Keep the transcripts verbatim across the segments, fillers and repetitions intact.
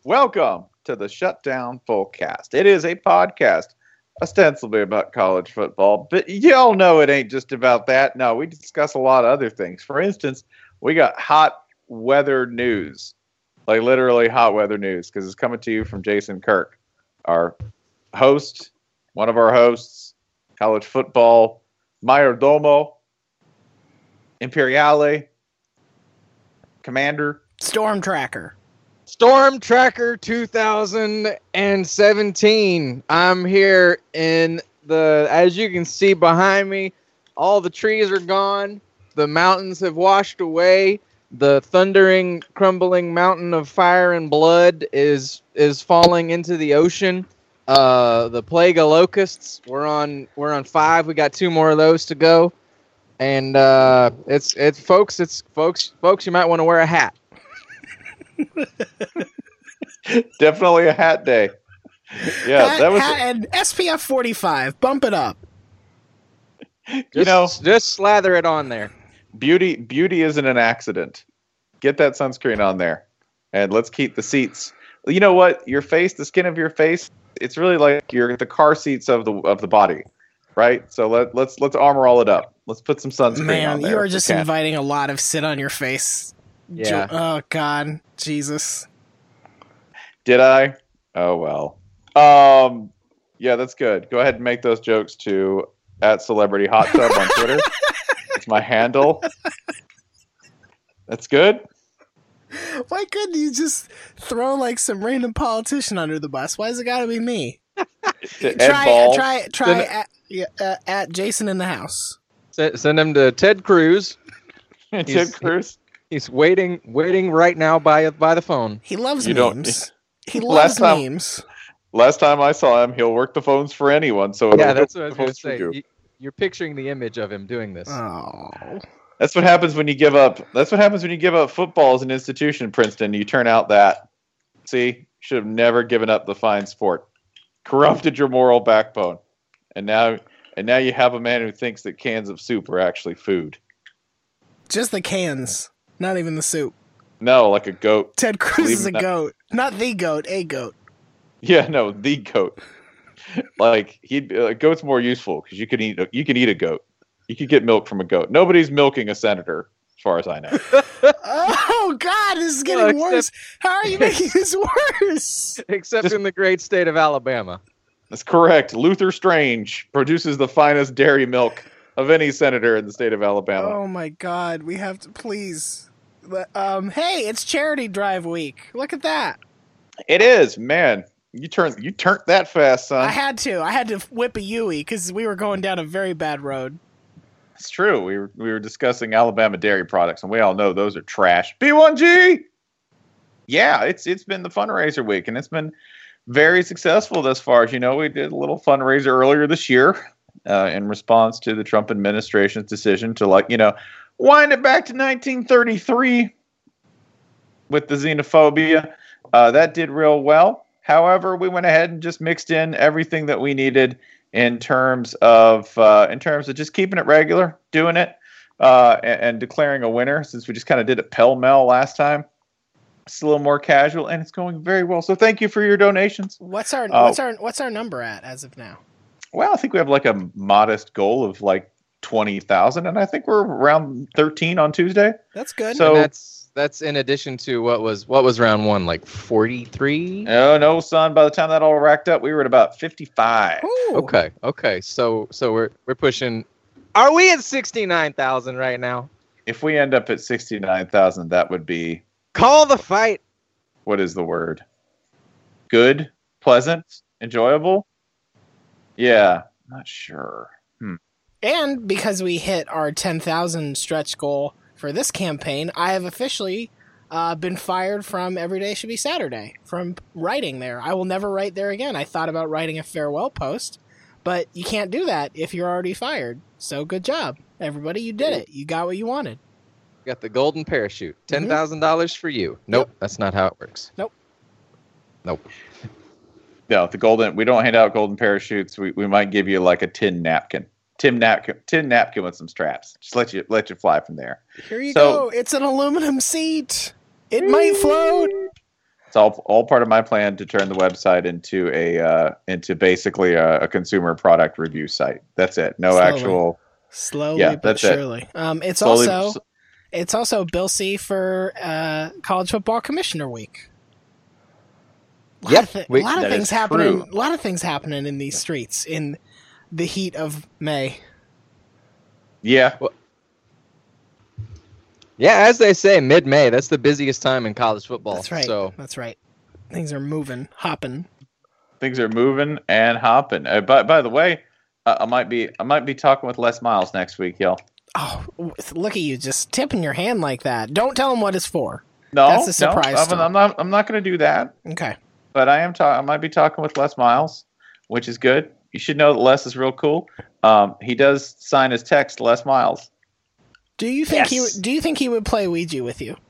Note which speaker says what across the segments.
Speaker 1: Welcome to the Shutdown Fullcast. It is a podcast ostensibly about college football, but y'all know it ain't just about that. No, we discuss a lot of other things. For instance, we got hot weather news, like literally hot weather news, because it's coming to you from Jason Kirk, our host, one of our hosts, college football, Mayordomo, Imperiale, Commander,
Speaker 2: Storm Tracker.
Speaker 3: Storm Tracker two thousand seventeen. I'm here in the, as you can see behind me, all the trees are gone. The mountains have washed away. The thundering, crumbling mountain of fire and blood is is falling into the ocean. Uh, the plague of locusts. We're on we're on five. We got two more of those to go. And uh, it's it's folks. It's folks. Folks, you might want to wear a hat.
Speaker 1: Definitely a hat day. Yeah,
Speaker 2: hat,
Speaker 1: that was
Speaker 2: hat and S P F forty-five. Bump it up.
Speaker 1: You
Speaker 3: Just,
Speaker 1: know,
Speaker 3: just slather it on there.
Speaker 1: beauty beauty isn't an accident. Get that sunscreen on there, and let's keep the seats. You know what? Your face, the skin of your face, it's really like your the car seats of the of the body, right? So let let's let's armor all it up. Let's put some sunscreen on
Speaker 2: Man,
Speaker 1: there.
Speaker 2: you are
Speaker 1: if we
Speaker 2: just
Speaker 1: can.
Speaker 2: inviting a lot of sit on your face.
Speaker 3: Yeah.
Speaker 2: Jo- oh, God. Jesus.
Speaker 1: Did I? Oh well. Um, yeah, that's good. Go ahead and make those jokes to at Celebrity Hot Tub on Twitter. It's my handle. That's good.
Speaker 2: Why couldn't you just throw, like, some random politician under the bus? Why's it gotta be me?
Speaker 1: To Ed
Speaker 2: Try,
Speaker 1: Balls.
Speaker 2: try, try
Speaker 3: Send-
Speaker 2: at, yeah, uh, at Jason in the house.
Speaker 3: Send, send him to Ted Cruz.
Speaker 1: Ted
Speaker 3: He's-
Speaker 1: Cruz.
Speaker 3: He's waiting, waiting right now by by the phone.
Speaker 2: He loves
Speaker 1: You don't-
Speaker 2: memes. He
Speaker 1: Last
Speaker 2: loves
Speaker 1: time-
Speaker 2: memes.
Speaker 1: Last time I saw him, he'll work the phones for anyone. So it'll
Speaker 3: Yeah,
Speaker 1: work
Speaker 3: that's
Speaker 1: the
Speaker 3: what I was
Speaker 1: phones
Speaker 3: going to
Speaker 1: for
Speaker 3: say.
Speaker 1: you.
Speaker 3: You, you're picturing the image of him doing this.
Speaker 2: Oh.
Speaker 1: That's what happens when you give up. That's what happens when you give up football as an institution, Princeton. You turn out that. See, should have never given up the fine sport. Corrupted your moral backbone, and now, and now you have a man who thinks that cans of soup are actually food.
Speaker 2: Just the cans. Not even the soup.
Speaker 1: No, like a goat.
Speaker 2: Ted Cruz is a
Speaker 1: Leaving that-
Speaker 2: goat. Not the goat, a goat.
Speaker 1: Yeah, no, the goat. Like he, a goat's more useful because you can eat. A, you can eat a goat. You could get milk from a goat. Nobody's milking a senator, as far as I know.
Speaker 2: Oh, God, this is getting
Speaker 3: Well, except-
Speaker 2: worse. How are you making this worse?
Speaker 3: Except
Speaker 1: Just-
Speaker 3: in the great state of Alabama.
Speaker 1: That's correct. Luther Strange produces the finest dairy milk of any senator in the state of Alabama.
Speaker 2: Oh, my God. We have to, please. But, Um, hey, it's charity drive week. Look at that.
Speaker 1: It is, man. You turned you turned that fast, son.
Speaker 2: I had to. I had to whip a Yui because we were going down a very bad road.
Speaker 1: It's true. We were we were discussing Alabama dairy products, and we all know those are trash. B one G. Yeah, it's it's been the fundraiser week, and it's been very successful thus far. As you know, we did a little fundraiser earlier this year uh, in response to the Trump administration's decision to, like, you know, wind it back to nineteen thirty-three with the xenophobia. Uh, that did real well. However, we went ahead and just mixed in everything that we needed in terms of uh, in terms of just keeping it regular, doing it, uh, and, and declaring a winner. Since we just kind of did it pell mell last time, it's a little more casual, and it's going very well. So thank you for your donations.
Speaker 2: What's our
Speaker 1: Uh,
Speaker 2: what's our what's our number at as of now?
Speaker 1: Well, I think we have like a modest goal of like twenty thousand, and I think we're around thirteen on Tuesday.
Speaker 2: That's good.
Speaker 1: So-
Speaker 3: And that's that's in addition to what was what was round one, like forty-three.
Speaker 1: Oh no, son! By the time that all racked up, we were at about fifty-five.
Speaker 2: Ooh.
Speaker 3: Okay, okay. So so we're we're pushing. Are we at sixty-nine thousand right now?
Speaker 1: If we end up at sixty-nine thousand, that would be,
Speaker 3: Call the fight.
Speaker 1: what is the word? Good, pleasant, enjoyable? Yeah, not sure. Hmm.
Speaker 2: And because we hit our ten thousand stretch goal for this campaign, I have officially uh, been fired from Every Day Should Be Saturday, from writing there. I will never write there again. I thought about writing a farewell post, but you can't do that if you're already fired. So good job, everybody. You did it. You got what you wanted.
Speaker 3: Got the golden parachute. Ten thousand dollars for you. Nope, that's not how it works.
Speaker 2: Nope.
Speaker 3: Nope.
Speaker 1: No, the golden, we don't hand out golden parachutes. We, we might give you like a tin napkin. Tin napkin, tin napkin with some straps. Just let you let you fly from there.
Speaker 2: Here you
Speaker 1: So-
Speaker 2: go. It's an aluminum seat. It might float.
Speaker 1: It's all all part of my plan to turn the website into a uh, into basically a, a consumer product review site. That's it. No
Speaker 2: Slowly.
Speaker 1: actual.
Speaker 2: Slowly
Speaker 1: Yeah,
Speaker 2: but
Speaker 1: that's it.
Speaker 2: surely. Um, it's
Speaker 1: Slowly-
Speaker 2: also it's also Bill C for uh, College Football Commissioner Week. A lot
Speaker 3: Yep,
Speaker 2: of, thi-
Speaker 3: we-
Speaker 2: a lot of
Speaker 1: that
Speaker 2: things
Speaker 1: is
Speaker 2: happening.
Speaker 1: true.
Speaker 2: A lot of things happening in these streets in the heat of May.
Speaker 1: Yeah,
Speaker 3: Yeah, as they say, mid-May. That's the busiest time in college football.
Speaker 2: That's right.
Speaker 3: So
Speaker 2: That's right. Things are moving, hopping.
Speaker 1: things are moving and hopping. Uh, by by the way, uh, I might be I might be talking with Les Miles next week, y'all.
Speaker 2: Oh, look at you just tipping your hand like that. Don't tell him what it's for.
Speaker 1: No,
Speaker 2: That's a surprise
Speaker 1: No,
Speaker 2: still.
Speaker 1: I'm, I'm not. I'm not going to do that.
Speaker 2: Okay.
Speaker 1: But I am. Ta- I might be talking with Les Miles, which is good. You should know that Les is real cool. Um, he does sign his text Les Miles.
Speaker 2: Do you think
Speaker 1: Yes.
Speaker 2: he? Do you think he would play Ouija with you?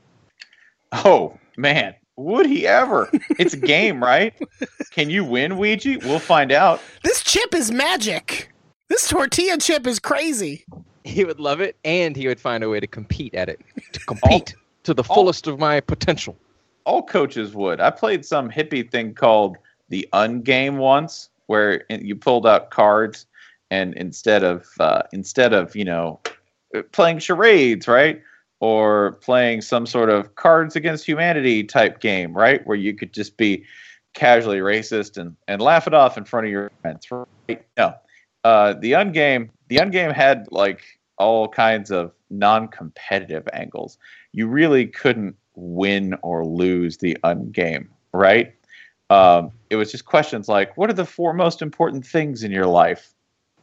Speaker 1: Oh man, would he ever? It's a game, right? Can you win Ouija? We'll find out.
Speaker 2: This chip is magic. This tortilla chip is crazy.
Speaker 3: he would love it, and he would find a way to compete at it, to compete to the fullest of my potential.
Speaker 1: All coaches would. I played some hippie thing called the Ungame once, where you pulled out cards, and instead of uh, instead of you know playing charades, right, or playing some sort of Cards Against Humanity type game, right, where you could just be casually racist and, and laugh it off in front of your friends, right? No, uh, the Ungame the Ungame had like all kinds of non-competitive angles. You really couldn't win or lose the Ungame, right? Um, it was just questions like, what are the four most important things in your life?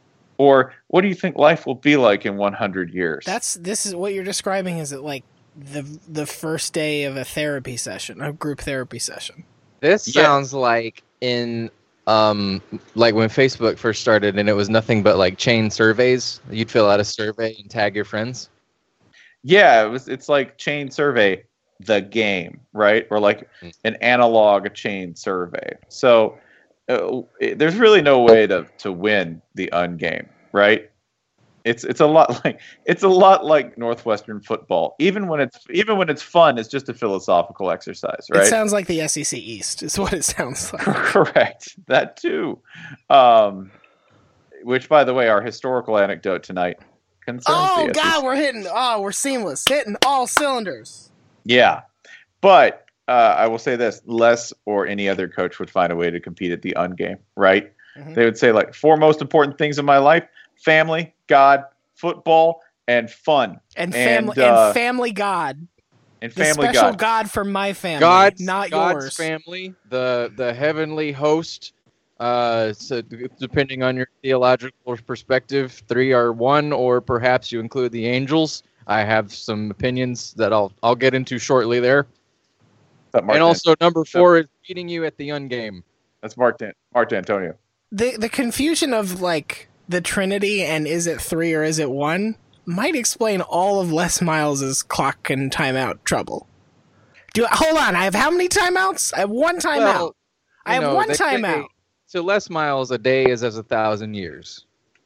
Speaker 1: Or what do you think life will be like in one hundred years?
Speaker 2: That's this is what you're describing. Is it like the the first day of a therapy session, a group therapy session?
Speaker 3: This
Speaker 1: Yeah.
Speaker 3: sounds like in um like when Facebook first started and it was nothing but like chain surveys. You'd fill out a survey and tag your friends.
Speaker 1: Yeah, it was. It's like chain survey, the game, right? Or like
Speaker 3: Mm.
Speaker 1: an analog chain survey. So uh, it- there's really no way to to win the Ungame, right? It's it's a lot like it's a lot like Northwestern football. Even when it's even when it's fun, it's just a philosophical exercise, right?
Speaker 2: It sounds like the S E C East. Is what it sounds like.
Speaker 1: Correct. That too. Um, which, by the way, our historical anecdote tonight concerns
Speaker 2: Oh
Speaker 1: the S E C.
Speaker 2: God, we're hitting. Oh, we're seamless, hitting all cylinders.
Speaker 1: Yeah, but uh, I will say this: Les or any other coach would find a way to compete at the Ungame, right?
Speaker 2: Mhm.
Speaker 1: They would say like four most important things in my life: family, God, football, and fun,
Speaker 2: And
Speaker 1: And,
Speaker 2: family
Speaker 1: uh,
Speaker 2: and family God,
Speaker 1: and
Speaker 2: the
Speaker 1: family
Speaker 2: special
Speaker 1: God.
Speaker 2: God for my family,
Speaker 3: God's
Speaker 2: not
Speaker 3: God's
Speaker 2: yours.
Speaker 3: family, the the heavenly host. Uh, so d- depending on your theological perspective, three are one, or perhaps you include the angels. I have some opinions that I'll I'll get into shortly there.
Speaker 1: That Mark
Speaker 3: and
Speaker 1: Dan-
Speaker 3: also number four is beating you at the Ungame.
Speaker 1: that's Mark Dan- Mark D'Antonio.
Speaker 2: the the confusion of like the Trinity and is it three or is it one might explain all of Les Miles's clock and timeout trouble. Do hold on, I have how many timeouts? I have one timeout.
Speaker 3: Well,
Speaker 2: I
Speaker 3: you
Speaker 2: have
Speaker 3: know,
Speaker 2: one
Speaker 3: they say-
Speaker 2: timeout.
Speaker 3: So Les Miles, a day is as a thousand years.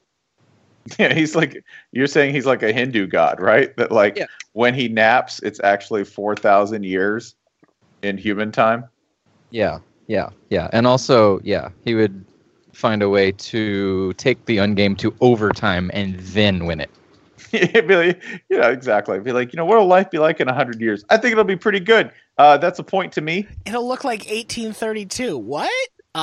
Speaker 1: Yeah, he's like you're saying he's like a Hindu god, right? That like
Speaker 3: Yeah.
Speaker 1: when he naps, it's actually four thousand years in human time.
Speaker 3: Yeah, yeah, yeah. And also, yeah, he would find a way to take the Ungame to overtime and then win it.
Speaker 1: It'd be like, you know, exactly. It'd be like, you know, what'll life be like in a hundred years? I think it'll be pretty good. Uh, that's a point to me.
Speaker 2: It'll look like eighteen thirty-two. What?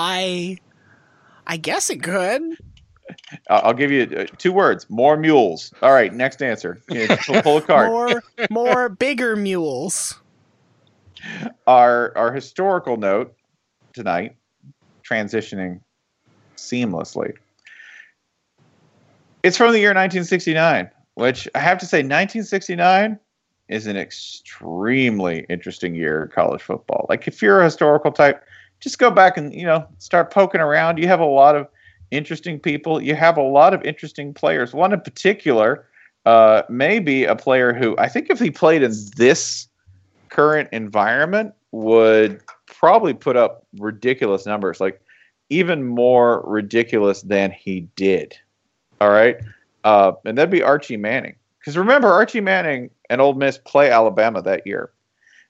Speaker 2: I I guess it could.
Speaker 1: Uh, I'll give you uh, two words: more mules. All right, next answer. Yeah, pull, pull a card.
Speaker 2: More more bigger mules.
Speaker 1: Our our historical note tonight, transitioning seamlessly. It's from the year nineteen sixty-nine, which I have to say, nineteen sixty-nine is an extremely interesting year in college football. Like, if you're a historical type, just go back and, you know, start poking around. You have a lot of interesting people. You have a lot of interesting players. One in particular, uh, may be a player who I think if he played in this current environment would probably put up ridiculous numbers, like even more ridiculous than he did. All right. Uh, and that'd be Archie Manning. Because remember, Archie Manning and Ole Miss play Alabama that year.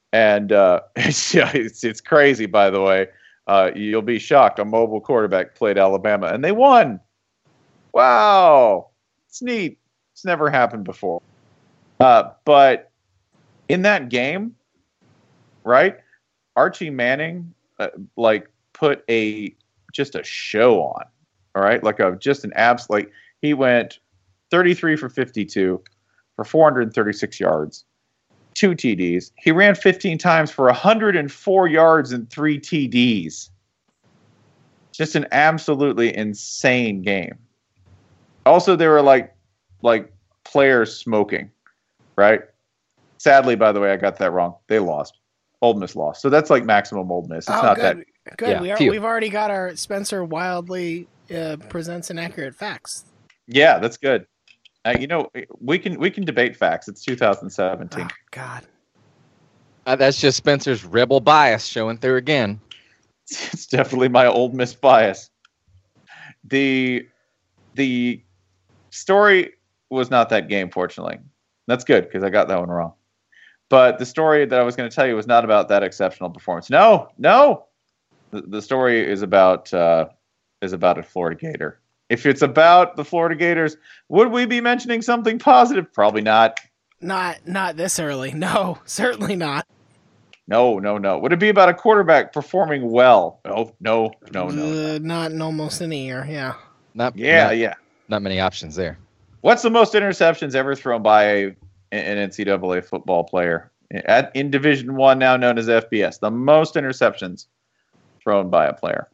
Speaker 1: And uh, it's, it's it's crazy, by the way. Uh, you'll be shocked. A mobile quarterback played Alabama, and they won. Wow, it's neat. It's never happened before. Uh, but in that game, right, Archie Manning uh, like put a just a show on. All right, like a just an abs. Like he went thirty-three for fifty-two for four hundred thirty-six yards. Two T Ds. He ran fifteen times for one hundred four yards and three T Ds. Just an absolutely insane game. Also, there were like like players smoking, right? Sadly, by the way, I got that wrong. They lost. Ole Miss lost. So that's like maximum Ole Miss. It's
Speaker 2: oh,
Speaker 1: not
Speaker 2: good.
Speaker 1: that
Speaker 2: good.
Speaker 3: Yeah,
Speaker 2: we are,
Speaker 3: phew.
Speaker 2: we've already got our Spencer wildly uh, presents inaccurate facts.
Speaker 1: Yeah, that's good. Uh, you know, we can we can debate facts. It's two thousand seventeen.
Speaker 2: Oh, God.
Speaker 3: Uh, that's just Spencer's rebel bias showing through again.
Speaker 1: It's definitely my Ole Miss bias. The the story was not that game, fortunately. That's good because I got that one wrong. But the story that I was going to tell you was not about that exceptional performance. No, no. The, the story is about uh, is about a Florida Gator. If it's about the Florida Gators, would we be mentioning something positive? Probably not.
Speaker 2: Not not this early. No, certainly not.
Speaker 1: No, no, no. Would it be about a quarterback performing well? No, no, no, no.
Speaker 2: Uh,
Speaker 1: no.
Speaker 2: not in almost any year. Yeah.
Speaker 3: Not
Speaker 1: Yeah,
Speaker 3: not,
Speaker 1: yeah.
Speaker 3: not many options there.
Speaker 1: What's the most interceptions ever thrown by a, an N C double A football player at in Division One, now known as F B S? The most interceptions thrown by a player.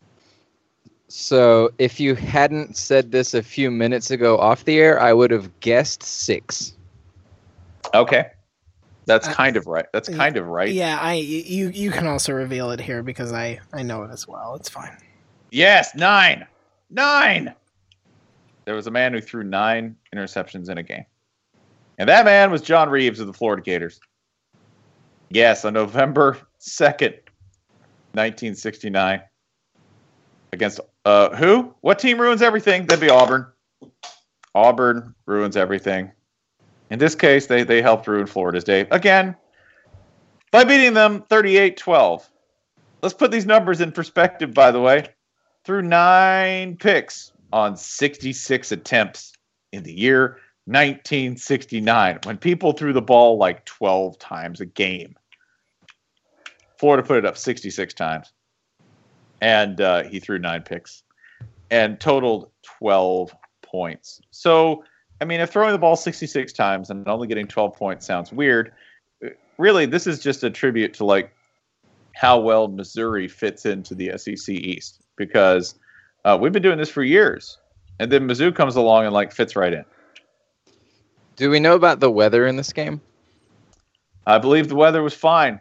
Speaker 3: So if you hadn't said this a few minutes ago off the air, I would have guessed six.
Speaker 1: Okay, that's
Speaker 2: Uh,
Speaker 1: kind of right. That's kind of right.
Speaker 2: Yeah, I you you can also reveal it here because I I know it as well. It's fine.
Speaker 1: Yes, nine, nine. There was a man who threw nine interceptions in a game, and that man was John Reeves of the Florida Gators. Yes, on November second, nineteen sixty-nine, against uh who? What team ruins everything? That'd be Auburn. Auburn ruins everything. In this case, they, they helped ruin Florida's day again by beating them thirty-eight twelve. Let's put these numbers in perspective, by the way. Threw nine picks on sixty-six attempts in the year nineteen sixty-nine, when people threw the ball like twelve times a game. Florida put it up sixty-six times, and uh, he threw nine picks and totaled twelve points. So, I mean, if throwing the ball sixty-six times and only getting twelve points sounds weird, really, this is just a tribute to like how well Missouri fits into the S E C East, because uh, we've been doing this for years, and then Mizzou comes along and like fits right in.
Speaker 3: Do we know about the weather in this game?
Speaker 1: I believe the weather was fine.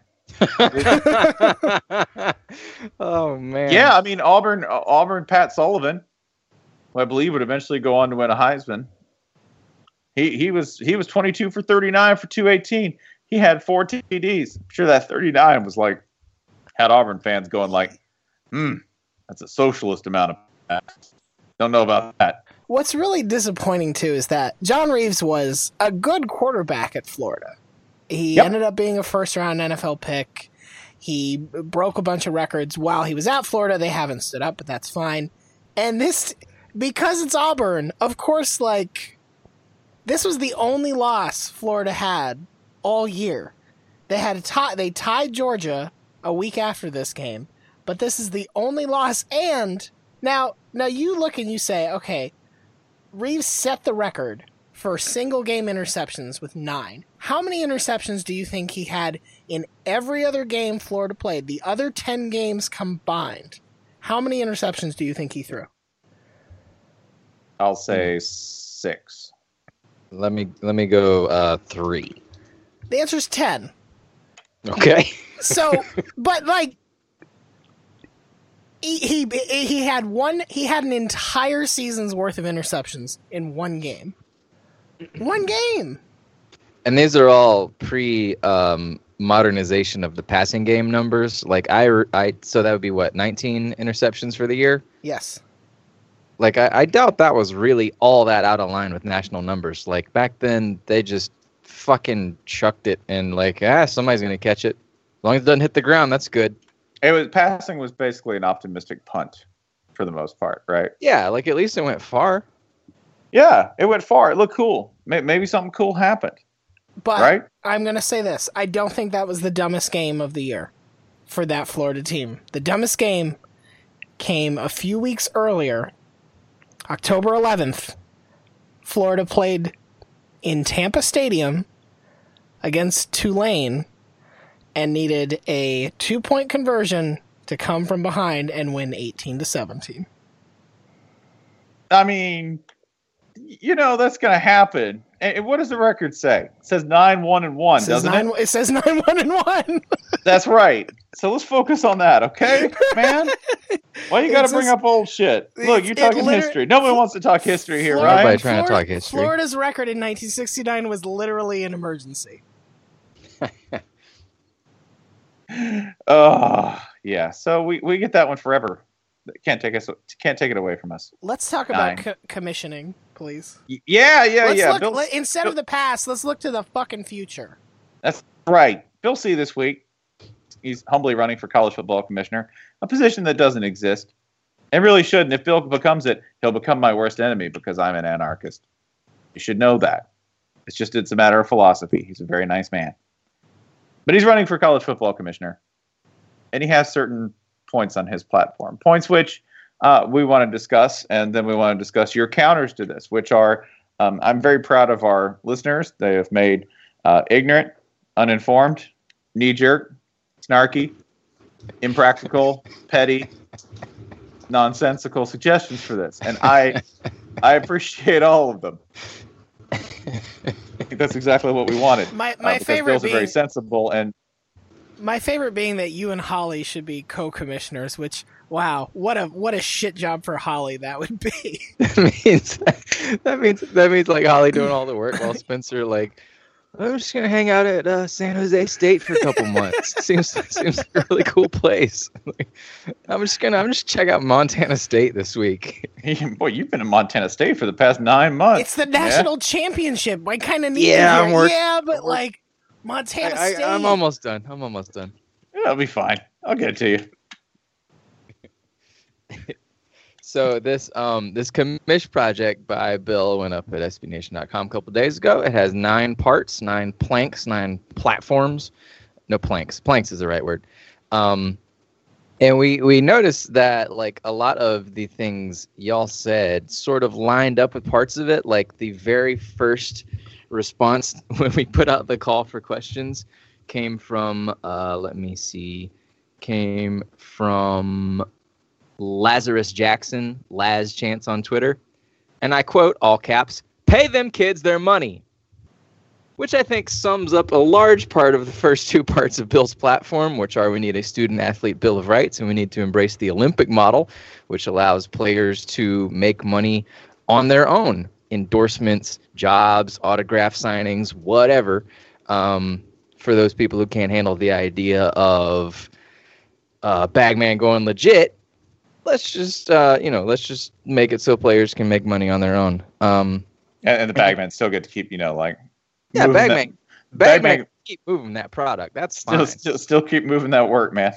Speaker 3: Oh man.
Speaker 1: Yeah, I mean Auburn, Auburn, Pat Sullivan, who I believe would eventually go on to win a Heisman. He he was he was twenty-two for thirty-nine for two eighteen. He had four T Ds. I'm sure that thirty-nine was like had Auburn fans going like, hmm, that's a socialist amount of passes. Don't know about that.
Speaker 2: What's really disappointing too is that John Reeves was a good quarterback at Florida. He
Speaker 1: Yep.
Speaker 2: ended up being a first round N F L pick. He broke a bunch of records while he was at Florida. They haven't stood up, but that's fine. And this, because it's Auburn, of course, like, this was the only loss Florida had all year. They had a tie, they tied Georgia a week after this game, but this is the only loss. And now, now you look and you say, okay, Reeves set the record for single game interceptions with nine. How many interceptions do you think he had in every other game Florida played, the other ten games combined? How many interceptions do you think he threw?
Speaker 1: I'll say six.
Speaker 3: Let me let me go uh, three.
Speaker 2: The answer is ten.
Speaker 3: Okay.
Speaker 2: So, but like, he, he he had one. He had an entire season's worth of interceptions in one game. One game.
Speaker 3: And these are all pre um, modernization of the passing game numbers. Like I, I, so that would be what, nineteen interceptions for the year.
Speaker 2: Yes.
Speaker 3: Like I, I doubt that was really all that out of line with national numbers. Like back then, they just fucking chucked it and like, ah, somebody's gonna catch it. As long as it doesn't hit the ground, that's good.
Speaker 1: It was passing was basically an optimistic punt for the most part, right?
Speaker 3: Yeah, like at least it went far.
Speaker 1: Yeah, it went far. It looked cool. Maybe something cool happened.
Speaker 2: But
Speaker 1: right?
Speaker 2: I'm going to say this. I don't think that was the dumbest game of the year for that Florida team. The dumbest game came a few weeks earlier, October eleventh. Florida played in Tampa Stadium against Tulane and needed a two-point conversion to come from behind and win eighteen to seventeen.
Speaker 1: I mean, you know, that's going to happen. And what does the record say? It says nine one and one, doesn't
Speaker 2: nine,
Speaker 1: it?
Speaker 2: It says nine one and one.
Speaker 1: That's right. So let's focus on that, okay, man? Why you got to bring up old shit? Look, you're talking history. Nobody wants to talk history here,
Speaker 2: Florida,
Speaker 1: right?
Speaker 3: Nobody's trying
Speaker 2: Florida,
Speaker 3: to talk history.
Speaker 2: Florida's record in nineteen sixty-nine was literally an emergency.
Speaker 1: Oh, yeah. So we, we get that one forever. Can't take us. Can't take it away from us.
Speaker 2: Let's talk about co- commissioning, please.
Speaker 1: Y- yeah, yeah,
Speaker 2: let's
Speaker 1: yeah.
Speaker 2: Look,
Speaker 1: Bill,
Speaker 2: let, instead
Speaker 1: Bill,
Speaker 2: of the past, let's look to the fucking future.
Speaker 1: That's right. Bill C. this week, he's humbly running for college football commissioner, a position that doesn't exist. It really shouldn't. If Bill becomes it, he'll become my worst enemy because I'm an anarchist. You should know that. It's just it's a matter of philosophy. He's a very nice man. But he's running for college football commissioner, and he has certain points on his platform, points which uh, we want to discuss, and then we want to discuss your counters to this, which are, um, I'm very proud of our listeners. They have made uh, ignorant, uninformed, knee-jerk, snarky, impractical, petty, nonsensical suggestions for this, and I, I appreciate all of them. I think that's exactly what we wanted.
Speaker 2: My my
Speaker 1: uh, because
Speaker 2: favorite
Speaker 1: Bill's
Speaker 2: being,
Speaker 1: are very sensible and.
Speaker 2: My favorite being that you and Holly should be co-commissioners, which, wow, what a what a shit job for Holly that would be.
Speaker 3: that means that means that means like Holly doing all the work while Spencer like, I'm just gonna hang out at uh, San Jose State for a couple months. seems seems like a really cool place. I'm just gonna I'm just check out Montana State this week.
Speaker 1: Boy, you've been in Montana State for the past nine months.
Speaker 2: It's the national yeah? championship. I kind of need
Speaker 3: yeah,
Speaker 2: to
Speaker 3: I'm work-
Speaker 2: yeah, but like. Montana
Speaker 3: I,
Speaker 2: State.
Speaker 3: I, I'm almost done. I'm almost done.
Speaker 1: Yeah, it'll be fine. I'll get it to you.
Speaker 3: So this um this commish project by Bill went up at S B Nation dot com a couple days ago. It has nine parts, nine planks, nine platforms. No planks. Planks is the right word. Um, and we we noticed that like a lot of the things y'all said sort of lined up with parts of it. Like the very first response when we put out the call for questions came from uh let me see came from Lazarus Jackson, Laz Chance on Twitter, and I quote, all caps, "Pay them kids their money," which I think sums up a large part of the first two parts of Bill's platform, which are we need a student athlete bill of rights and we need to embrace the Olympic model, which allows players to make money on their own. Endorsements, jobs, autograph signings, whatever, um, for those people who can't handle the idea of uh, Bagman going legit. Let's just, uh, you know, let's just make it so players can make money on their own. Um,
Speaker 1: and, and the Bagmen still get to keep, you know, like
Speaker 3: yeah, Bagman,
Speaker 1: that,
Speaker 3: Bagman,
Speaker 1: Bagman
Speaker 3: keep moving that product. That's
Speaker 1: still,
Speaker 3: fine.
Speaker 1: Still, still keep moving that work, man.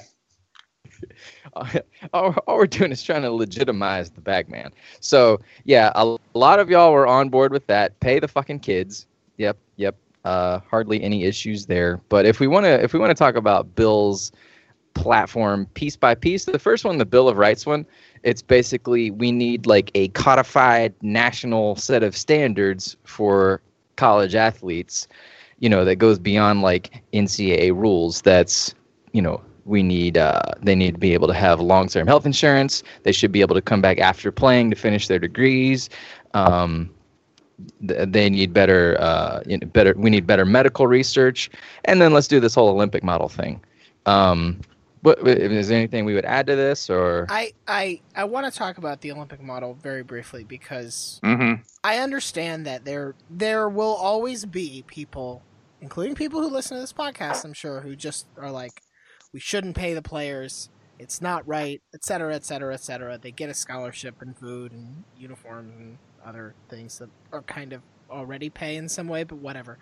Speaker 3: all, all we're doing is trying to legitimize the Bagman. So yeah, a, a lot of y'all were on board with that. Pay the fucking kids. Yep, yep. Uh, hardly any issues there. But if we want to, if we want to talk about Bill's platform piece by piece, the first one, the Bill of Rights one, it's basically we need like a codified national set of standards for college athletes. You know, that goes beyond like N C double A rules. That's, you know. We need, uh, they need to be able to have long-term health insurance. They should be able to come back after playing to finish their degrees. Um, th- they need better, uh, you know, better. We need better medical research, and then let's do this whole Olympic model thing. Um, what is there anything we would add to this, or
Speaker 2: I I I want to talk about the Olympic model very briefly because
Speaker 1: mm-hmm.
Speaker 2: I understand that there there will always be people, including people who listen to this podcast, I'm sure, who just are like, we shouldn't pay the players. It's not right, et cetera, et cetera, et cetera. They get a scholarship and food and uniforms and other things that are kind of already pay in some way, but whatever.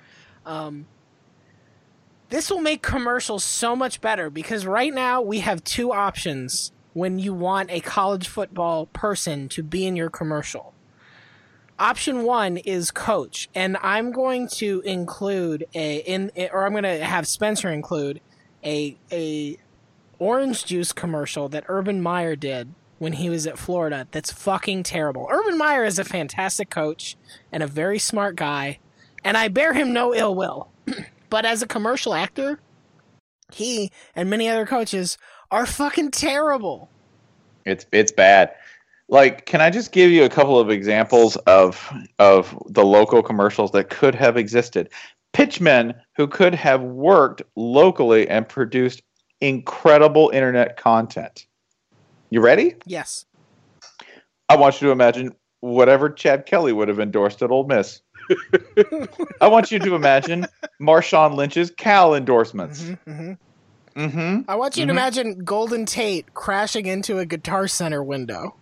Speaker 2: Um, this will make commercials so much better because right now we have two options when you want a college football person to be in your commercial. Option one is coach, and I'm going to include a in or I'm going to have Spencer include a a orange juice commercial that Urban Meyer did when he was at Florida. That's fucking terrible. Urban Meyer is a fantastic coach and a very smart guy, and I bear him no ill will. But as a commercial actor, he and many other coaches are fucking terrible.
Speaker 1: It's it's bad. Like, can I just give you a couple of examples of of the local commercials that could have existed? Pitchmen who could have worked locally and produced incredible internet content. You ready?
Speaker 2: Yes.
Speaker 1: I want you to imagine whatever Chad Kelly would have endorsed at Ole Miss. I want you to imagine Marshawn Lynch's Cal endorsements.
Speaker 2: Mm-hmm, mm-hmm.
Speaker 1: Mm-hmm.
Speaker 2: I want you
Speaker 1: mm-hmm.
Speaker 2: to imagine Golden Tate crashing into a Guitar Center window.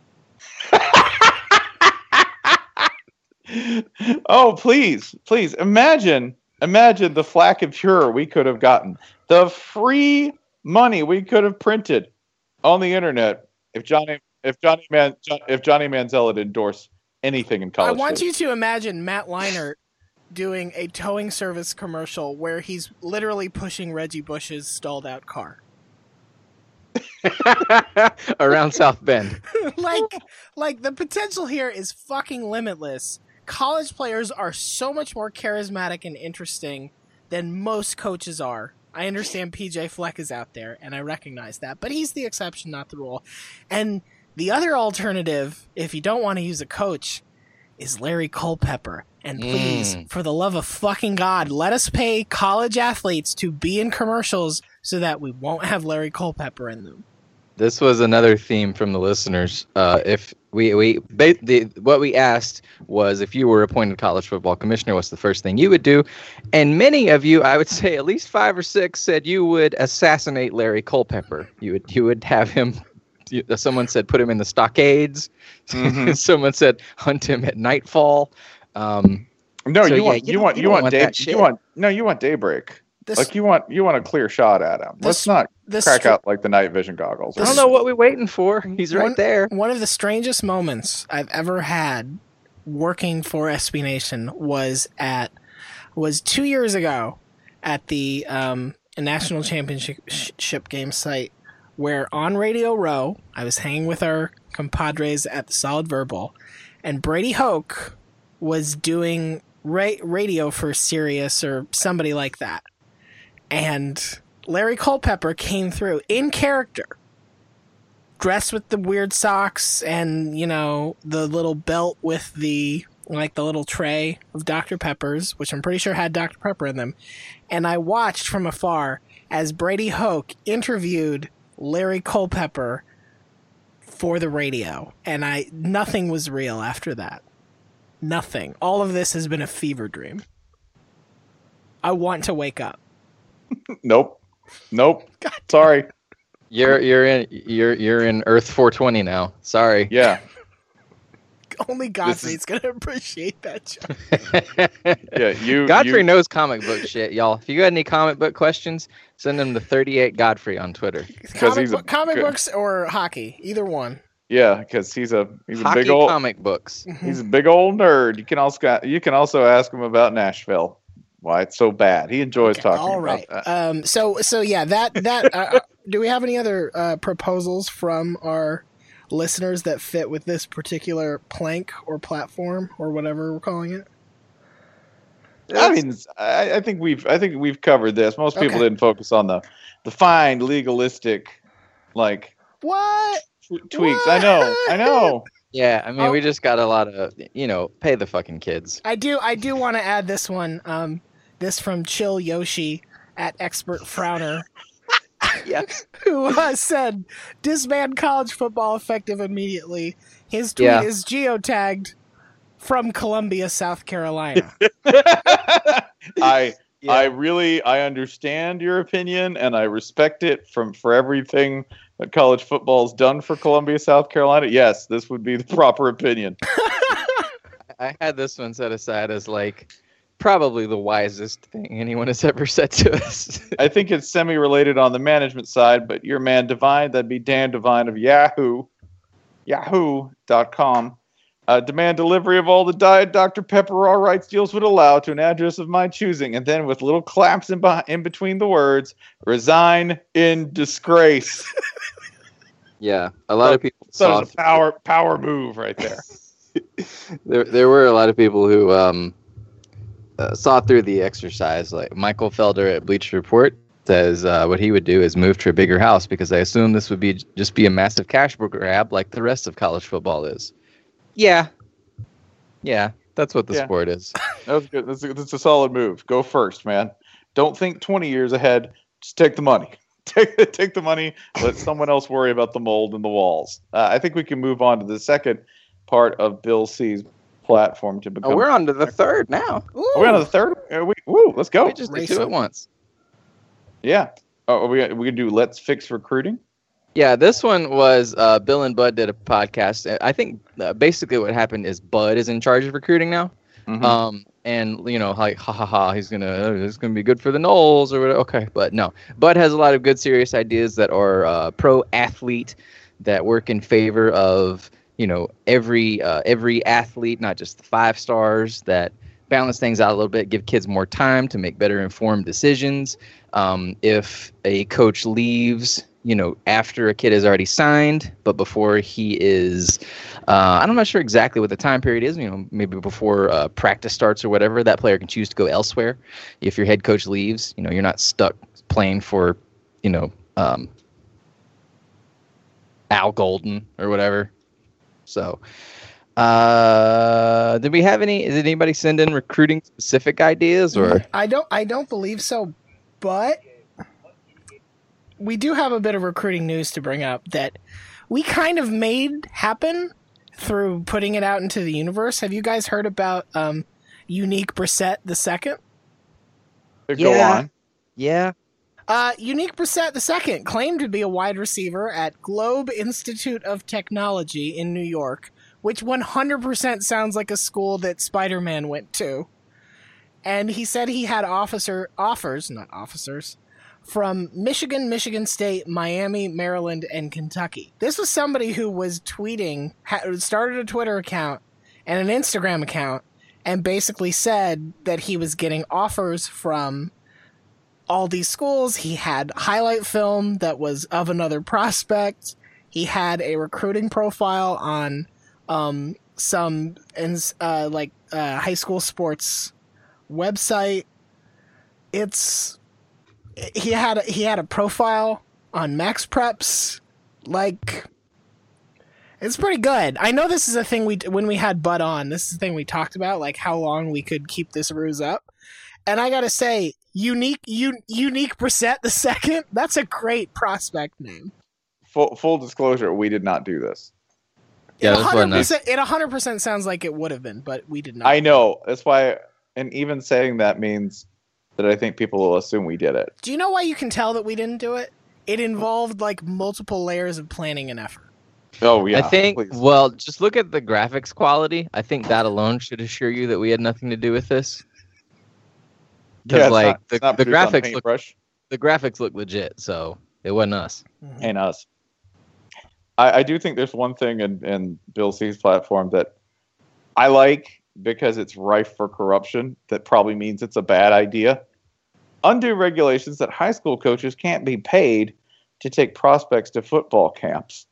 Speaker 1: Oh, please, please imagine, imagine the flack and furor we could have gotten, the free money we could have printed on the internet if Johnny, if Johnny Man, if Johnny Manziel had endorsed anything in college.
Speaker 2: I want
Speaker 1: food.
Speaker 2: you to imagine Matt Leinart doing a towing service commercial where he's literally pushing Reggie Bush's stalled out car.
Speaker 3: Around South Bend.
Speaker 2: like, like the potential here is fucking limitless. College players are so much more charismatic and interesting than most coaches are. I understand P J Fleck is out there, and I recognize that, but he's the exception, not the rule. And the other alternative, if you don't want to use a coach, is Larry Culpepper. And please, mm. for the love of fucking God, let us pay college athletes to be in commercials so that we won't have Larry Culpepper in them.
Speaker 3: This was another theme from the listeners. Uh, if we we ba- the, what we asked was if you were appointed college football commissioner, what's the first thing you would do? And many of you, I would say at least five or six, said you would assassinate Larry Culpepper. You would you would have him. Someone said put him in the stockades. Mm-hmm. Someone said hunt him at nightfall. Um,
Speaker 1: no,
Speaker 3: so
Speaker 1: you
Speaker 3: yeah,
Speaker 1: want you, you want you want, want day, you want no you want daybreak. This, like you want you want a clear shot at him. Let's not crack str- out like the night vision goggles.
Speaker 3: I don't know what we're waiting for. He's right
Speaker 2: one,
Speaker 3: there.
Speaker 2: One of the strangest moments I've ever had working for S B Nation was at was two years ago at the um, national championship game site, where on Radio Row I was hanging with our compadres at the Solid Verbal, and Brady Hoke was doing ra- radio for Sirius or somebody like that. And Larry Culpepper came through in character, dressed with the weird socks and, you know, the little belt with the, like the little tray of Doctor Peppers, which I'm pretty sure had Doctor Pepper in them. And I watched from afar as Brady Hoke interviewed Larry Culpepper for the radio. And I, nothing was real after that. Nothing. All of this has been a fever dream. I want to wake up.
Speaker 1: Nope. Nope. God. Sorry.
Speaker 3: You're you're in you're you're in Earth four twenty now. Sorry.
Speaker 1: Yeah.
Speaker 2: Only Godfrey's is... gonna appreciate that joke.
Speaker 1: Yeah, you
Speaker 3: Godfrey
Speaker 1: you...
Speaker 3: knows comic book shit, y'all. If you got any comic book questions, send them to thirty-eight Godfrey on Twitter.
Speaker 2: Comic, he's a, comic good. books or hockey, either one.
Speaker 1: Yeah, because he's a he's
Speaker 3: hockey
Speaker 1: a big old
Speaker 3: comic books.
Speaker 1: He's a big old nerd. You can also you can also ask him about Nashville. Why it's so bad. He enjoys okay, talking
Speaker 2: all right.
Speaker 1: about that.
Speaker 2: Um, so, so yeah, that, that, uh, do we have any other uh, proposals from our listeners that fit with this particular plank or platform or whatever we're calling it?
Speaker 1: I mean, I, I think we've, I think we've covered this. Most people okay. didn't focus on the, the fine legalistic, like
Speaker 2: what
Speaker 1: t- tweaks.
Speaker 2: What?
Speaker 1: I know, I know.
Speaker 3: Yeah, I mean, oh. we just got a lot of, you know, pay the fucking kids.
Speaker 2: I do, I do want to add this one. Um, This from Chill Yoshi at Expert Frowner.
Speaker 3: Yes.
Speaker 2: Who uh, said, disband college football effective immediately. His tweet
Speaker 3: yeah.
Speaker 2: is geotagged from Columbia, South Carolina.
Speaker 1: I yeah. I really, I understand your opinion and I respect it from for everything that college football's done for Columbia, South Carolina. Yes, this would be the proper opinion.
Speaker 3: I had this one set aside as like, probably the wisest thing anyone has ever said to us.
Speaker 1: I think it's semi-related on the management side, but your man Divine, that'd be Dan Divine of Yahoo, yahoo dot com. Uh, demand delivery of all the Diet Doctor Pepper all rights deals would allow to an address of my choosing, and then with little claps in, beh- in between the words, resign in disgrace.
Speaker 3: Yeah, a lot
Speaker 1: so,
Speaker 3: of people
Speaker 1: so
Speaker 3: saw
Speaker 1: it's a power power move right there.
Speaker 3: there there were a lot of people who um uh, saw through the exercise. Like Michael Felder at Bleacher Report says uh, what he would do is move to a bigger house because I assume this would be just be a massive cash grab like the rest of college football is. Yeah. Yeah, that's what the
Speaker 1: Yeah.
Speaker 3: sport is.
Speaker 1: That was good. That's a, that's a solid move. Go first, man. Don't think twenty years ahead. Just take the money. Take take the money. Let someone else worry about the mold and the walls. Uh, I think we can move on to the second part of Bill C's platform to become.
Speaker 3: Oh, we're on to the third now.
Speaker 2: Ooh.
Speaker 1: Are we on to the third? Are we, woo, let's go.
Speaker 3: We just did
Speaker 2: Racing.
Speaker 3: two at once.
Speaker 1: Yeah. Oh, are we we gonna do Let's Fix Recruiting?
Speaker 3: Yeah, this one was uh, Bill and Bud did a podcast. I think uh, basically what happened is Bud is in charge of recruiting now.
Speaker 1: Mhm.
Speaker 3: Um, and you know, like, ha ha ha, he's gonna, oh, this is gonna be good for the Knowles or whatever. Okay, but no, Bud has a lot of good, serious ideas that are uh, pro athlete, that work in favor of you know every uh, every athlete, not just the five stars. That balance things out a little bit, give kids more time to make better informed decisions. Um, if a coach leaves, you know, after a kid is already signed, but before he is, uh, I'm not sure exactly what the time period is, you know, maybe before uh, practice starts or whatever, that player can choose to go elsewhere. If your head coach leaves, you know, you're not stuck playing for, you know, um, Al Golden or whatever. So, uh, did we have any, did anybody send in recruiting specific ideas or?
Speaker 2: I don't. I don't believe so, but we do have a bit of recruiting news to bring up that we kind of made happen through putting it out into the universe. Have you guys heard about um, Unique Brissett the second?
Speaker 1: Go
Speaker 3: Yeah.
Speaker 1: on.
Speaker 3: Yeah.
Speaker 2: Uh, Unique Brissett the second claimed to be a wide receiver at Globe Institute of Technology in New York, which one hundred percent sounds like a school that Spider-Man went to. And he said he had officer offers, not officers, from Michigan, Michigan State, Miami, Maryland, and Kentucky. This was somebody who was tweeting, had started a Twitter account and an Instagram account, and basically said that he was getting offers from all these schools. He had highlight film that was of another prospect. He had a recruiting profile on um, some uh, like uh, high school sports website. It's he had a, he had a profile on Max Preps. Like, it's pretty good. I know this is a thing we when we had Bud on. This is the thing we talked about, like how long we could keep this ruse up. And I gotta say, unique, un, unique Brissett the second. That's a great prospect name.
Speaker 1: Full full disclosure, we did not do this.
Speaker 3: Yeah,
Speaker 2: it
Speaker 3: this
Speaker 2: one
Speaker 3: wasn't
Speaker 2: hundred
Speaker 3: us.
Speaker 2: percent. It one hundred percent sounds like it would have been, but we did not.
Speaker 1: I know. That's why, and even saying that means that I think people will assume we did it.
Speaker 2: Do you know why you can tell that we didn't do it? It involved like multiple layers of planning and effort.
Speaker 1: Oh yeah.
Speaker 3: I think,
Speaker 1: please.
Speaker 3: well, just look at the graphics quality. I think that alone should assure you that we had nothing to do with this.
Speaker 1: Yeah,
Speaker 3: Because
Speaker 1: it's
Speaker 3: like
Speaker 1: not-
Speaker 3: the,
Speaker 1: it's not
Speaker 3: the
Speaker 1: produced on
Speaker 3: graphics look
Speaker 1: paintbrush.
Speaker 3: the graphics look legit, so it wasn't us.
Speaker 2: Mhm.
Speaker 1: Ain't us. I, I do think there's one thing in, in Bill C's platform that I like because it's rife for corruption. That probably means it's a bad idea. Undue regulations that high school coaches can't be paid to take prospects to football camps.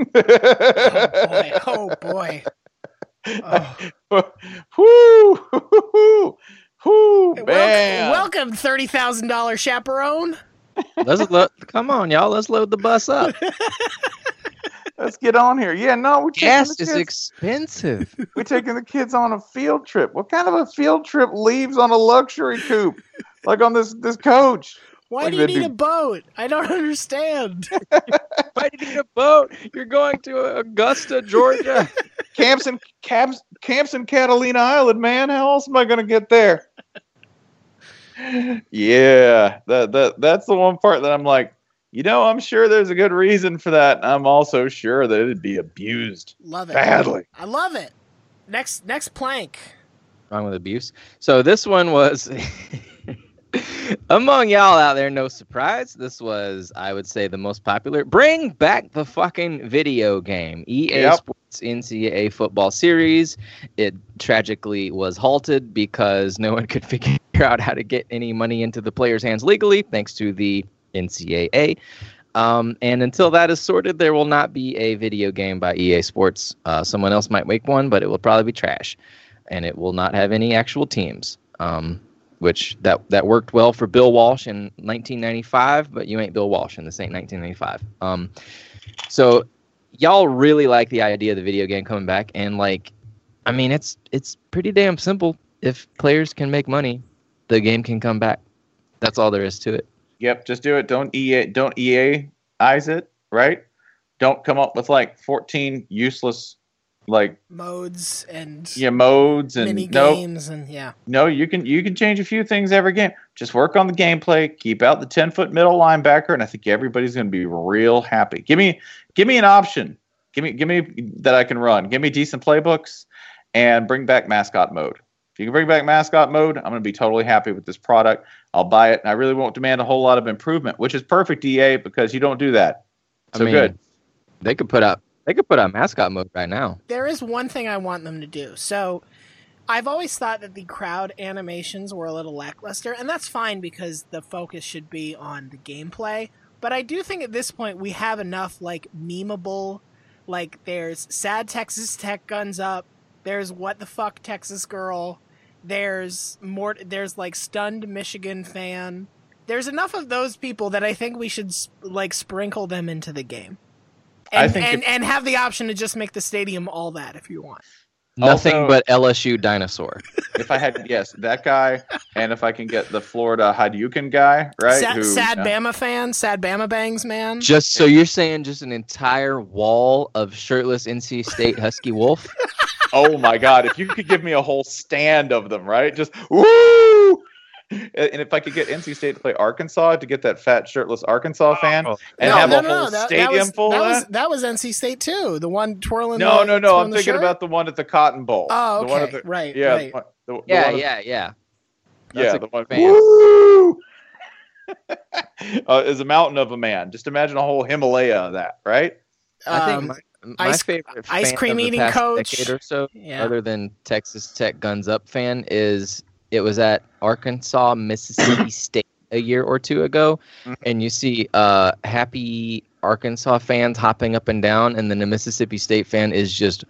Speaker 2: Oh boy! Oh boy!
Speaker 1: Whoo! Whoo! Whoo!
Speaker 2: Welcome,
Speaker 1: Man!
Speaker 2: welcome, thirty thousand dollar chaperone.
Speaker 3: Let's lo- come on, y'all. Let's load the bus up.
Speaker 1: Let's get on here. Yeah, no, we're taking
Speaker 3: Gas
Speaker 1: the
Speaker 3: is
Speaker 1: kids.
Speaker 3: expensive.
Speaker 1: We're taking the kids on a field trip. What kind of a field trip leaves on a luxury coupe? Like on this this coach?
Speaker 2: Why
Speaker 1: Like
Speaker 2: do you
Speaker 1: they
Speaker 2: need
Speaker 1: do-
Speaker 2: a boat? I don't understand.
Speaker 3: Why do you need a boat? You're going to Augusta, Georgia.
Speaker 1: Camps in camps camps in Catalina Island, man. How else am I gonna get there? Yeah, that that that's the one part that I'm like, you know, I'm sure there's a good reason for that. I'm also sure that it'd be abused
Speaker 2: Love it.
Speaker 1: badly.
Speaker 2: I love it. Next, next plank.
Speaker 3: wrong with abuse. So this one was among y'all out there, no surprise. This was, I would say, the most popular. Bring back the fucking video game. E A
Speaker 1: Yep.
Speaker 3: Sports N C double A football series. It tragically was halted because no one could figure out how to get any money into the players' hands legally, thanks to the N C double A. Um, and until that is sorted, there will not be a video game by E A Sports. Uh, someone else might make one, but it will probably be trash. And it will not have any actual teams. Um, which that, that worked well for Bill Walsh in nineteen ninety-five, but you ain't Bill Walsh, and this ain't nineteen ninety-five. Um, so y'all really like the idea of the video game coming back, and like, I mean, it's it's pretty damn simple. If players can make money, the game can come back. That's all there is to it.
Speaker 1: Yep, just do it. Don't E A don't E A-ize it, right? Don't come up with like fourteen useless like
Speaker 2: Modes and
Speaker 1: yeah modes and
Speaker 2: mini
Speaker 1: no
Speaker 2: games and yeah.
Speaker 1: no you can you can change a few things every game. Just work on the gameplay. Keep out the ten foot middle linebacker, and I think everybody's going to be real happy. Give me give me an option. Give me give me that I can run. Give me decent playbooks, and bring back mascot mode. If you can bring back mascot mode, I'm going to be totally happy with this product. I'll buy it, and I really won't demand a whole lot of improvement, which is perfect, E A, because you don't do that. So
Speaker 3: I mean,
Speaker 1: good.
Speaker 3: They could put up they could put out mascot mode right now.
Speaker 2: There is one thing I want them to do. So I've always thought that the crowd animations were a little lackluster, and that's fine because the focus should be on the gameplay. But I do think at this point we have enough like memeable, like there's sad Texas Tech guns up, there's what the fuck Texas girl, there's more, there's like stunned Michigan fan. There's enough of those people that I think we should like sprinkle them into the game. And,
Speaker 1: I think
Speaker 2: and,
Speaker 1: if-
Speaker 2: and have the option to just make the stadium all that if you want.
Speaker 3: Nothing
Speaker 1: Also-
Speaker 3: but L S U dinosaur.
Speaker 1: If I had, yes, that guy, and if I can get the Florida Hadouken guy, right?
Speaker 2: Sad,
Speaker 1: who,
Speaker 2: sad
Speaker 1: uh,
Speaker 2: Bama fan, sad Bama bangs man.
Speaker 3: Just so you're saying, just an entire wall of shirtless N C State Husky Wolf.
Speaker 1: Oh my God! If you could give me a whole stand of them, right? Just woo! And if I could get N C State to play Arkansas to get that fat shirtless Arkansas fan
Speaker 3: Oh.
Speaker 1: and
Speaker 2: no,
Speaker 1: have
Speaker 2: no,
Speaker 1: a
Speaker 2: no,
Speaker 1: whole
Speaker 2: no. That,
Speaker 1: stadium
Speaker 2: that was,
Speaker 1: full
Speaker 2: that
Speaker 1: of
Speaker 2: was
Speaker 1: that.
Speaker 2: that was N C State too. The one twirling.
Speaker 1: No,
Speaker 2: the,
Speaker 1: no, no.
Speaker 2: twirling
Speaker 1: I'm
Speaker 2: the
Speaker 1: thinking
Speaker 2: shirt?
Speaker 1: about the one at the Cotton Bowl.
Speaker 2: Oh,
Speaker 1: The one
Speaker 2: okay,
Speaker 1: at the,
Speaker 2: right,
Speaker 1: yeah,
Speaker 2: right.
Speaker 1: The, one- the, the
Speaker 3: Yeah,
Speaker 1: one at-
Speaker 3: yeah, yeah.
Speaker 1: yeah.
Speaker 3: That's a
Speaker 1: The
Speaker 3: good
Speaker 1: one.
Speaker 3: fan.
Speaker 1: Woo! uh, is a mountain of a man. Just imagine a whole Himalaya of that, right?
Speaker 3: I think
Speaker 2: Um,
Speaker 3: my, my
Speaker 2: ice-
Speaker 3: favorite
Speaker 2: ice
Speaker 3: fan
Speaker 2: cream
Speaker 3: of the
Speaker 2: eating
Speaker 3: past
Speaker 2: coach.
Speaker 3: decade or so,
Speaker 2: Yeah.
Speaker 3: other than Texas Tech Guns Up fan, is it was at Arkansas, Mississippi State a year or two ago,
Speaker 1: Mhm.
Speaker 3: and you see uh, happy Arkansas fans hopping up and down, and then the Mississippi State fan is just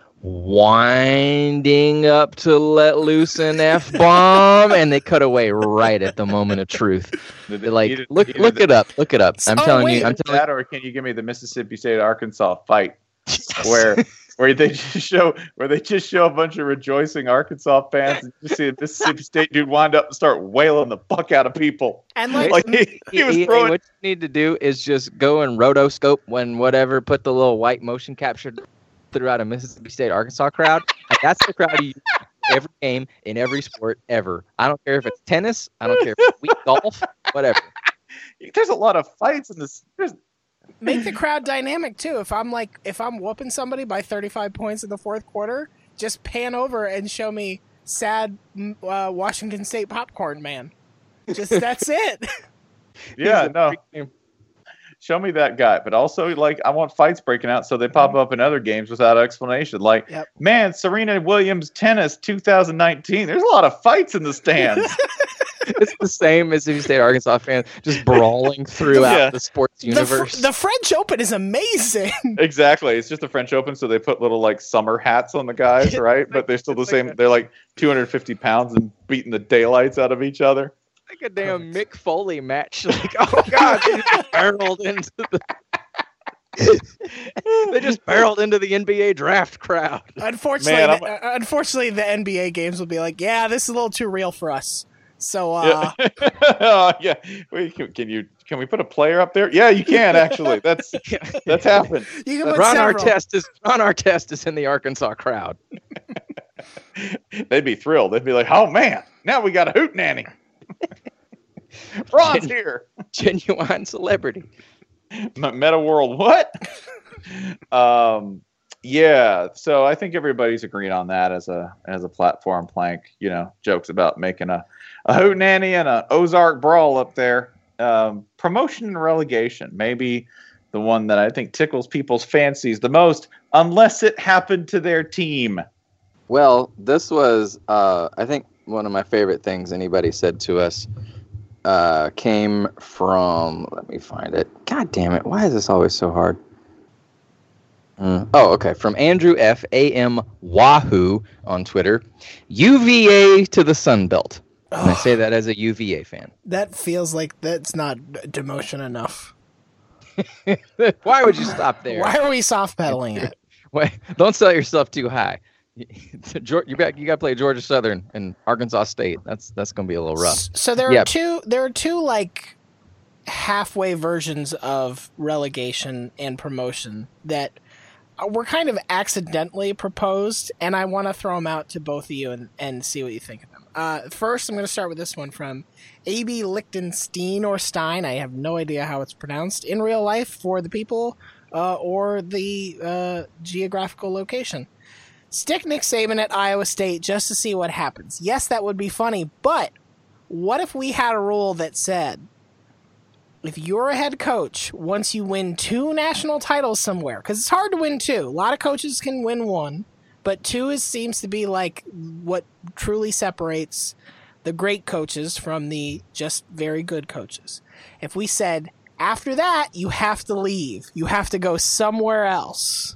Speaker 3: winding up to let loose an F bomb, and they cut away right at the moment of truth.
Speaker 1: Did
Speaker 3: They're
Speaker 1: it-
Speaker 3: like,
Speaker 1: either-
Speaker 3: look,
Speaker 1: either
Speaker 3: look
Speaker 1: the-
Speaker 3: it up, look it up. I'm
Speaker 2: Oh,
Speaker 3: telling
Speaker 2: wait.
Speaker 3: you, I'm
Speaker 1: either
Speaker 3: telling
Speaker 1: that, or can you give me the Mississippi State Arkansas fight where where they just show where they just show a bunch of rejoicing Arkansas fans and you see a Mississippi State dude wind up and start wailing the fuck out of people.
Speaker 2: And like,
Speaker 1: Like he, he was
Speaker 3: E A,
Speaker 1: throwing.
Speaker 3: what you need to do is just go and rotoscope when whatever, put the little white motion capture throughout a Mississippi State Arkansas crowd. And that's the crowd you use every game in every sport ever. I don't care if it's tennis, I don't care if it's weak golf, whatever.
Speaker 1: There's a lot of fights in this. There's,
Speaker 2: make the crowd dynamic too. If I'm like, if I'm whooping somebody by thirty-five points in the fourth quarter, just pan over and show me sad mm, uh, Washington State popcorn man. Just that's it.
Speaker 1: yeah,
Speaker 3: He's a
Speaker 1: no.
Speaker 3: freaking-
Speaker 1: Show me that guy. But also, like, I want fights breaking out so they pop up in other games without explanation. Like,
Speaker 2: Yep.
Speaker 1: man, Serena Williams tennis two thousand nineteen. There's a lot of fights in the stands.
Speaker 3: It's the same Mississippi State Arkansas fans just brawling throughout
Speaker 1: Yeah.
Speaker 3: the sports
Speaker 2: The, fr-
Speaker 3: universe.
Speaker 2: the French Open is amazing.
Speaker 1: Exactly. It's just the French Open, so they put little like summer hats on the guys, right? But they're still the
Speaker 3: It's like
Speaker 1: same.
Speaker 3: a-
Speaker 1: They're like two hundred fifty pounds and beating the daylights out of each other.
Speaker 3: Like a damn Mick Foley match. Like, oh god, they just barreled into the they just barreled into the N B A draft crowd.
Speaker 2: Unfortunately,
Speaker 1: Man,
Speaker 2: the, uh, unfortunately, the N B A games will be like, yeah, this is a little too real for us. So, uh,
Speaker 1: Yeah, yeah. Wait, can, can you can we put a player up there? Yeah, you can actually. That's that's happened.
Speaker 2: you can put
Speaker 3: Ron
Speaker 2: several.
Speaker 3: Artest is Ron Artest is in the Arkansas crowd.
Speaker 1: They'd be thrilled. They'd be like, "Oh man, now we got a hoot nanny." Ron's here.
Speaker 3: Genuine celebrity.
Speaker 1: M- Meta World, what? um, Yeah, so I think everybody's agreed on that as a as a platform plank. You know, jokes about making a a hootenanny and a Ozark brawl up there. Um, promotion and relegation, maybe the one that I think tickles people's fancies the most, unless it happened to their team.
Speaker 3: Well, this was, uh, I think, one of my favorite things anybody said to us uh, came from. Let me find it. God damn it! Why is this always so hard? Mm. Oh, okay. From Andrew F. A M. Wahoo on Twitter. U V A to the Sun Belt. And I say that as a U V A fan.
Speaker 2: That feels like that's not demotion enough.
Speaker 3: Why would you stop there?
Speaker 2: Why are we soft pedaling it?
Speaker 3: Wait, don't sell yourself too high. You got you got to play Georgia Southern and Arkansas State. That's that's going to be a little rough.
Speaker 2: So there
Speaker 3: yeah.
Speaker 2: are two. There are two like halfway versions of relegation and promotion that were kind of accidentally proposed, and I want to throw them out to both of you and, and see what you think of them. Uh, first, I'm going to start with this one from A B Lichtenstein or Stein. I have no idea how it's pronounced in real life for the people uh, or the uh, geographical location. Stick Nick Saban at Iowa State just to see what happens. Yes, that would be funny, but what if we had a rule that said, if you're a head coach, once you win two national titles somewhere, because it's hard to win two. A lot of coaches can win one, but two is, seems to be like what truly separates the great coaches from the just very good coaches. If we said, after that, you have to leave. You have to go somewhere else.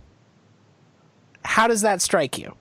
Speaker 2: How does that strike you?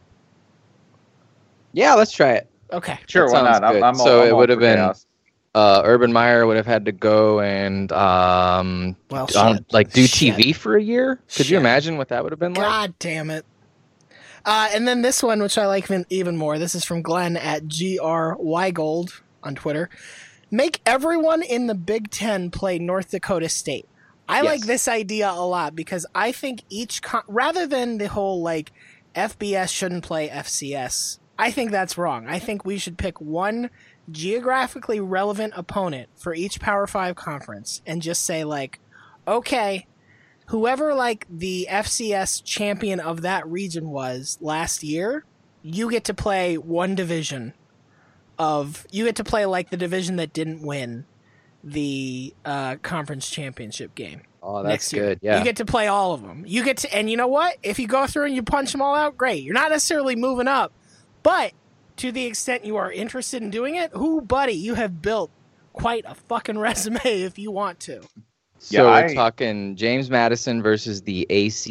Speaker 3: Yeah, let's try it.
Speaker 2: Okay.
Speaker 1: Sure,
Speaker 3: That
Speaker 1: why
Speaker 3: sounds
Speaker 1: not? I'm,
Speaker 3: good.
Speaker 1: I'm all,
Speaker 3: so
Speaker 1: I'm
Speaker 3: it
Speaker 1: all
Speaker 3: would have
Speaker 1: for
Speaker 3: been
Speaker 1: chaos.
Speaker 3: uh, Urban Meyer would have had to go and um,
Speaker 2: Well,
Speaker 3: on,
Speaker 2: shit.
Speaker 3: like do
Speaker 2: Shit.
Speaker 3: T V for a year. Could you
Speaker 2: Shit.
Speaker 3: imagine what that would have been like?
Speaker 2: God damn it. Uh, and then this one, which I like even- even more. This is from Glenn at G R Weigold on Twitter. Make everyone in the Big Ten play North Dakota State. I
Speaker 1: Yes.
Speaker 2: like this idea a lot because I think each, con- rather than the whole like F B S shouldn't play F C S, I think that's wrong. I think we should pick one geographically relevant opponent for each Power Five conference and just say like, okay, whoever like the F C S champion of that region was last year, you get to play one division of, you get to play like the division that didn't win the uh, conference championship game.
Speaker 3: Oh,
Speaker 2: Next
Speaker 3: that's
Speaker 2: year.
Speaker 3: good. Yeah.
Speaker 2: You get to play all of them. You get to, and you know what? If you go through and you punch them all out, great. You're not necessarily moving up, but to the extent you are interested in doing it, whoo, buddy, you have built quite a fucking resume if you want to.
Speaker 3: So
Speaker 1: Yeah,
Speaker 3: we're
Speaker 1: I-
Speaker 3: talking James Madison versus the A C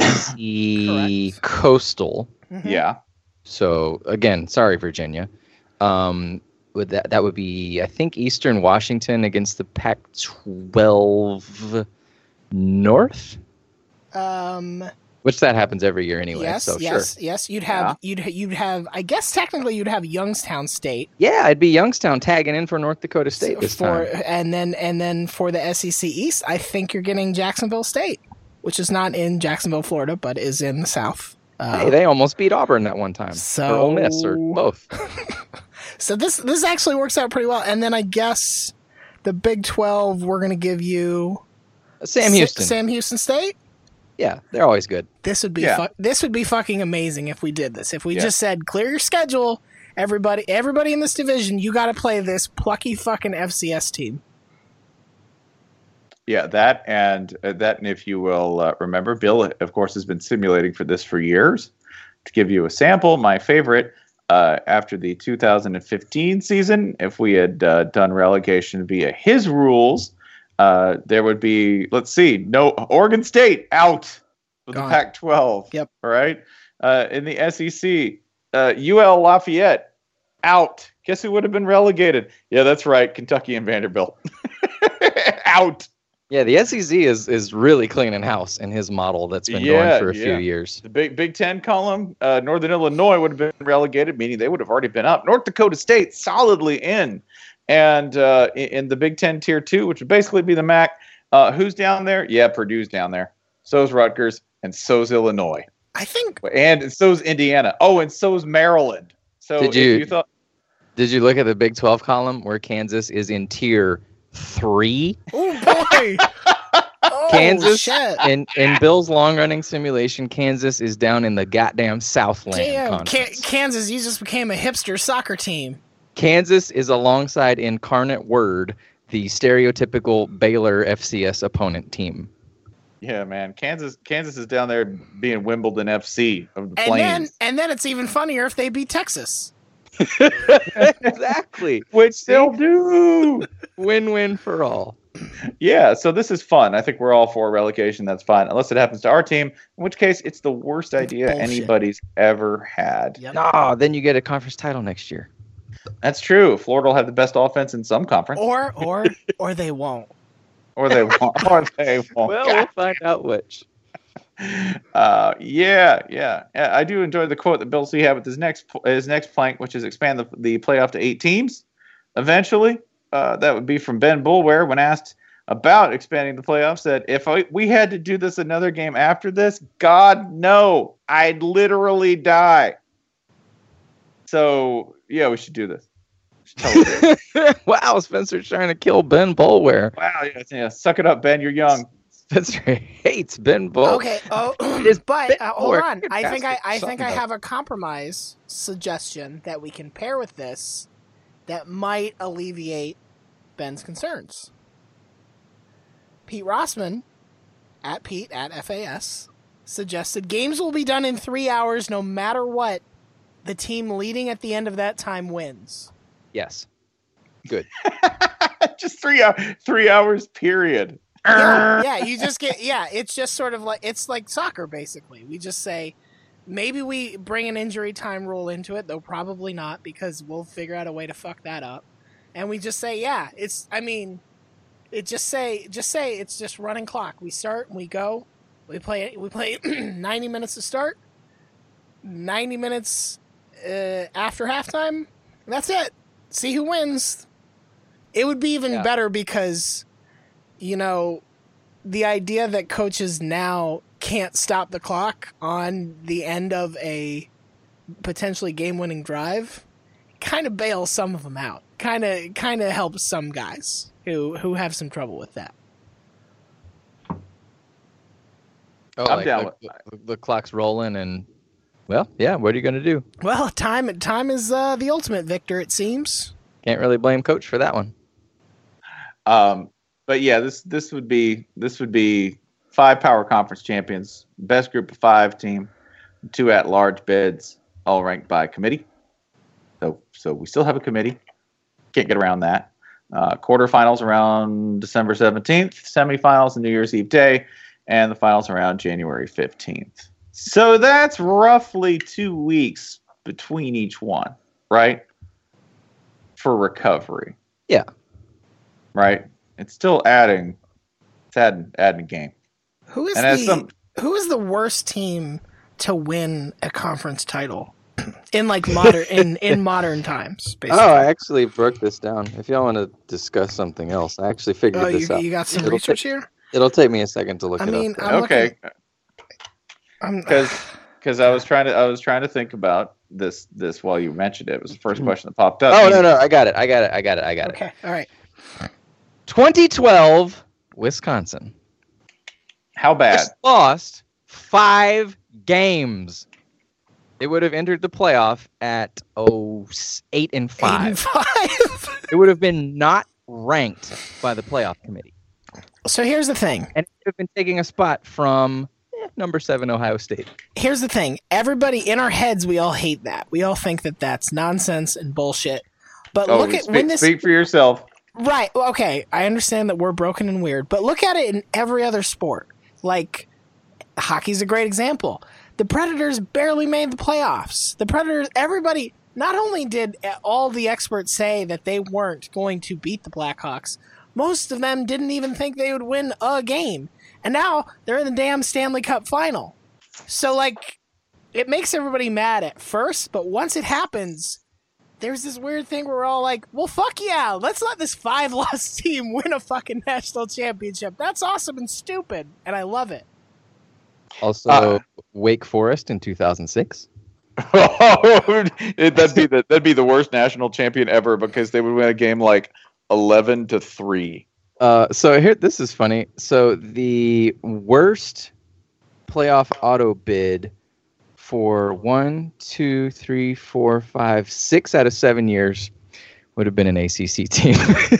Speaker 3: C
Speaker 2: Correct.
Speaker 3: Coastal.
Speaker 2: Mhm.
Speaker 1: Yeah.
Speaker 3: So again, sorry, Virginia. Um, would that that would be I think Eastern Washington against the Pac twelve North,
Speaker 2: Um.
Speaker 3: which that happens every year anyway.
Speaker 2: yes.
Speaker 3: so
Speaker 2: yes.
Speaker 3: sure.
Speaker 2: Yes. You'd have. You'd. You'd have. I guess technically you'd have Youngstown State
Speaker 3: Yeah, it'd be Youngstown tagging in for North Dakota State this
Speaker 2: for,
Speaker 3: time.
Speaker 2: and then and then for the S E C East, I think you're getting Jacksonville State, which is not in Jacksonville, Florida, but is in the South. Uh,
Speaker 3: Hey, they almost beat Auburn that one time.
Speaker 2: So-
Speaker 3: or Ole Miss, or both.
Speaker 2: So this this actually works out pretty well. And then I guess the Big twelve, we're going to give you
Speaker 3: Sam
Speaker 2: Sa-
Speaker 3: Houston.
Speaker 2: Sam Houston State.
Speaker 3: Yeah, they're always good.
Speaker 2: This would be
Speaker 1: Yeah.
Speaker 2: fu- this would be fucking amazing if we did this. If we
Speaker 1: Yeah.
Speaker 2: just said clear your schedule, everybody everybody in this division, you got to play this plucky fucking F C S team.
Speaker 1: Yeah, that and uh, that, and if you will uh, remember, Bill, of course, has been simulating for this for years. To give you a sample, my favorite, uh, after the two thousand fifteen season, if we had uh, done relegation via his rules, uh, there would be, let's see, no Oregon State out of the
Speaker 2: Gone.
Speaker 1: Pac twelve.
Speaker 2: Yep.
Speaker 1: All right. Uh, in the S E C, uh, U L Lafayette out. Guess who would have been relegated? Yeah, that's right, Kentucky and Vanderbilt out.
Speaker 3: Yeah, the S E C is is really cleaning house in his model that's been
Speaker 1: Yeah,
Speaker 3: going for a
Speaker 1: yeah.
Speaker 3: few years.
Speaker 1: The Big Big Ten column, uh, Northern Illinois would have been relegated, meaning they would have already been up. North Dakota State solidly in, and uh, in, in the Big Ten Tier Two, which would basically be the M A C. Uh, who's down there? Yeah, Purdue's down there. So's Rutgers, and so's Illinois,
Speaker 2: I think
Speaker 1: and so's Indiana. Oh, and so's Maryland. So
Speaker 3: Did
Speaker 1: if
Speaker 3: you-
Speaker 1: you thought,
Speaker 3: Did you look at the Big twelve column where Kansas is in tier three?
Speaker 2: oh boy. Oh,
Speaker 3: Kansas
Speaker 2: shit.
Speaker 3: in in Bill's long running simulation, Kansas is down in the goddamn Southland
Speaker 2: Damn, Ka-
Speaker 3: Conference.
Speaker 2: Kansas, you just became a hipster soccer team.
Speaker 3: Kansas is alongside Incarnate Word, the stereotypical Baylor F C S opponent team.
Speaker 1: Yeah, man. Kansas Kansas is down there being Wimbledon F C of the
Speaker 2: And
Speaker 1: Plains.
Speaker 2: then, and then it's even funnier if they beat Texas.
Speaker 3: Exactly.
Speaker 1: Which they'll do.
Speaker 3: Win-win for all.
Speaker 1: Yeah, so this is fun. I think we're all for relegation. That's fine. Unless it happens to our team, in which case it's the worst idea
Speaker 2: Bullshit.
Speaker 1: anybody's ever had.
Speaker 2: Yep.
Speaker 3: No, then you get a conference title next year.
Speaker 1: That's true. Florida will have the best offense in some conference.
Speaker 2: Or, or, or they won't.
Speaker 1: Or they won't. Or they won't.
Speaker 3: Well, we'll find out which.
Speaker 1: Uh, yeah, yeah, yeah. I do enjoy the quote that Bill C had with his next his next plank, which is expand the, the playoff to eight teams. Eventually, uh, that would be from Ben Bulware when asked about expanding the playoffs. Said, "If I, we had to do this another game after this, God no, I'd literally die." So yeah, we should do this. We should totally do it.
Speaker 3: Wow, Spencer's trying to kill Ben Bulware.
Speaker 1: Wow, yeah, yeah. Suck it up, Ben. You're young.
Speaker 3: Spencer hates Ben Bull.
Speaker 2: Okay. Oh,
Speaker 3: It's
Speaker 2: but uh, hold
Speaker 3: Or-
Speaker 2: on. I think I, I think
Speaker 3: Something
Speaker 2: I
Speaker 3: about-
Speaker 2: have a compromise suggestion that we can pair with this that might alleviate Ben's concerns. Pete Rossman, at Pete at F A S, suggested games will be done in three hours no matter what. The team leading at the end of that time wins.
Speaker 3: Yes. Good.
Speaker 1: Just three hours. Three hours. Period.
Speaker 2: Yeah, yeah, you just get yeah, it's just sort of like it's like soccer basically. We just say maybe we bring an injury time rule into it, though probably not because we'll figure out a way to fuck that up. And we just say, yeah, it's I mean, it just say just say it's just running clock. We start and we go. We play we play ninety minutes to start, ninety minutes uh, after halftime. And that's it. See who wins. It would be even
Speaker 1: Yeah.
Speaker 2: better because you know, the idea that coaches now can't stop the clock on the end of a potentially game-winning drive kind of bails some of them out. Kind of kind of helps some guys who who have some trouble with that.
Speaker 3: Oh,
Speaker 1: I'm
Speaker 3: like
Speaker 1: down
Speaker 3: the,
Speaker 1: with
Speaker 3: the, the clock's rolling and, well, yeah, what are you going to do?
Speaker 2: Well, time time is uh, the ultimate victor, it seems.
Speaker 3: Can't really blame Coach for that one.
Speaker 1: Um, but yeah, this this would be this would be five power conference champions, best group of five team, two at large bids, all ranked by committee. So so we still have a committee. Can't get around that. Uh, quarterfinals around December seventeenth, semifinals on New Year's Eve day, and the finals around January fifteenth. So that's roughly two weeks between each one, right? For recovery.
Speaker 3: Yeah.
Speaker 1: Right? It's still adding it's adding adding a game.
Speaker 2: Who is
Speaker 1: And as
Speaker 2: the
Speaker 1: some
Speaker 2: who is the worst team to win a conference title in like modern in, in modern times? Basically.
Speaker 3: Oh, I actually broke this down. If y'all want to discuss something else, I actually figured
Speaker 2: Oh,
Speaker 3: this
Speaker 2: you,
Speaker 3: out.
Speaker 2: you got some
Speaker 3: It'll
Speaker 2: research
Speaker 3: take-
Speaker 2: here.
Speaker 3: It'll take me a second to look
Speaker 2: I
Speaker 3: it
Speaker 2: mean,
Speaker 3: up.
Speaker 2: I'm
Speaker 1: okay.
Speaker 2: looking- I'm,
Speaker 1: Because because I was trying to I was trying to think about this this while you mentioned it. It was the first question that popped up.
Speaker 3: Oh, no, no, I got it. I got it. I got it. I got it.
Speaker 2: okay, all right.
Speaker 3: twenty twelve, Wisconsin.
Speaker 1: How bad?
Speaker 3: Just lost five games. They would have entered the playoff at oh eight and five.
Speaker 2: Eight and five.
Speaker 3: It would have been not ranked by the playoff committee,
Speaker 2: So here's the thing.
Speaker 3: and it would have been taking a spot from eh, number seven Ohio State.
Speaker 2: Here's the thing. Everybody in our heads, we all hate that. We all think that that's nonsense and bullshit. But
Speaker 1: Oh,
Speaker 2: look at
Speaker 1: speak,
Speaker 2: when this
Speaker 1: speak for yourself.
Speaker 2: right. well, Okay, I understand that we're broken and weird, but look at it in every other sport. Like hockey's a great example. The Predators barely made the playoffs. The Predators, everybody. Not only did all the experts say that they weren't going to beat the Blackhawks, most of them didn't even think they would win a game. And now they're in the damn Stanley Cup final. So, like, it makes everybody mad at first, but once it happens, there's this weird thing where we're all like, well, fuck yeah, let's let this five-loss team win a fucking national championship. That's awesome and stupid, and I love it.
Speaker 3: Also,
Speaker 1: Uh,
Speaker 3: Wake Forest in two thousand six.
Speaker 1: that'd be the that'd be the worst national champion ever because they would win a game like eleven to three.
Speaker 3: Uh, so here, this is funny. So the worst playoff auto bid for one, two, three, four, five, six out of seven years would have been an A C C team.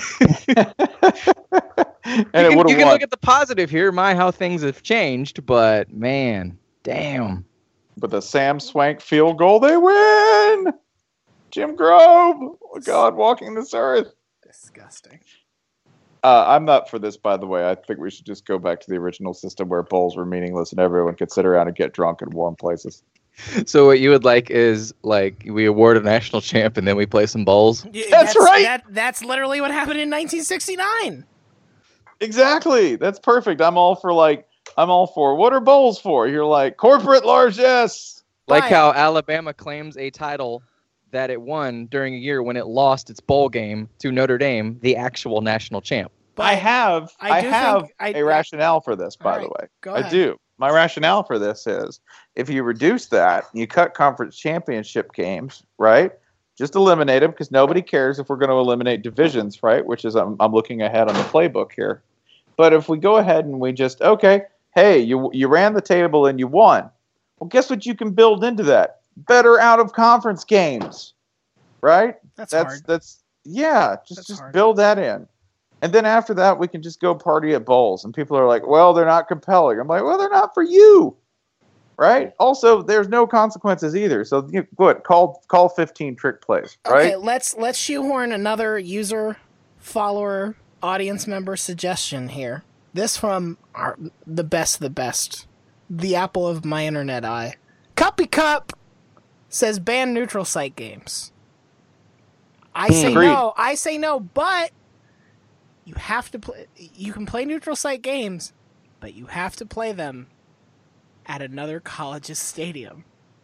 Speaker 1: And
Speaker 3: you
Speaker 1: it
Speaker 3: can,
Speaker 1: would
Speaker 3: you
Speaker 1: have
Speaker 3: can
Speaker 1: won.
Speaker 3: look at the positive here. My, how things have changed, but man, damn.
Speaker 1: With a Sam Swank field goal, they win. Jim Grove, God walking this earth.
Speaker 2: Disgusting.
Speaker 1: Uh, I'm not for this, by the way. I think we should just go back to the original system where bowls were meaningless and everyone could sit around and get drunk in warm places.
Speaker 3: So what you would like is like we award a national champ and then we play some bowls.
Speaker 2: Yeah,
Speaker 1: That's right.
Speaker 2: That, that's literally what happened in nineteen sixty-nine.
Speaker 1: Exactly. That's perfect. I'm all for like, I'm all for, what are bowls for? You're like, corporate largesse.
Speaker 3: Like
Speaker 2: Right.
Speaker 3: how Alabama claims a title that it won during a year when it lost its bowl game to Notre Dame, the actual national champ.
Speaker 2: But
Speaker 1: I have,
Speaker 2: I
Speaker 1: I,
Speaker 2: do
Speaker 1: have
Speaker 2: think I-
Speaker 1: a rationale for this, by
Speaker 2: All
Speaker 1: the
Speaker 2: right,
Speaker 1: way.
Speaker 2: go
Speaker 1: I
Speaker 2: ahead.
Speaker 1: do. My rationale for this is if you reduce that, you cut conference championship games, right? Just eliminate them because nobody cares if we're going to eliminate divisions, right? Which is, I'm, I'm looking ahead on the playbook here. But if we go ahead and we just, okay, hey, you you ran the table and you won. Well, guess what you can build into that? Better out of conference games, right?
Speaker 2: That's,
Speaker 1: That's
Speaker 2: hard.
Speaker 1: that's yeah. Just
Speaker 2: That's
Speaker 1: just
Speaker 2: hard.
Speaker 1: build that in, and then after that we can just go party at bowls. And people are like, well, they're not compelling. I'm like, well, they're not for you, right? Also, there's no consequences either. So you, good, call call fifteen trick plays, right?
Speaker 2: Okay, let's let's shoehorn another user, follower, audience member suggestion here. This from our, the best of the best, the apple of my internet eye. Cuppy Cup says ban neutral site games. I say
Speaker 1: Agreed.
Speaker 2: no. I say no, but you have to play. You can play neutral site games, but you have to play them at another college's stadium.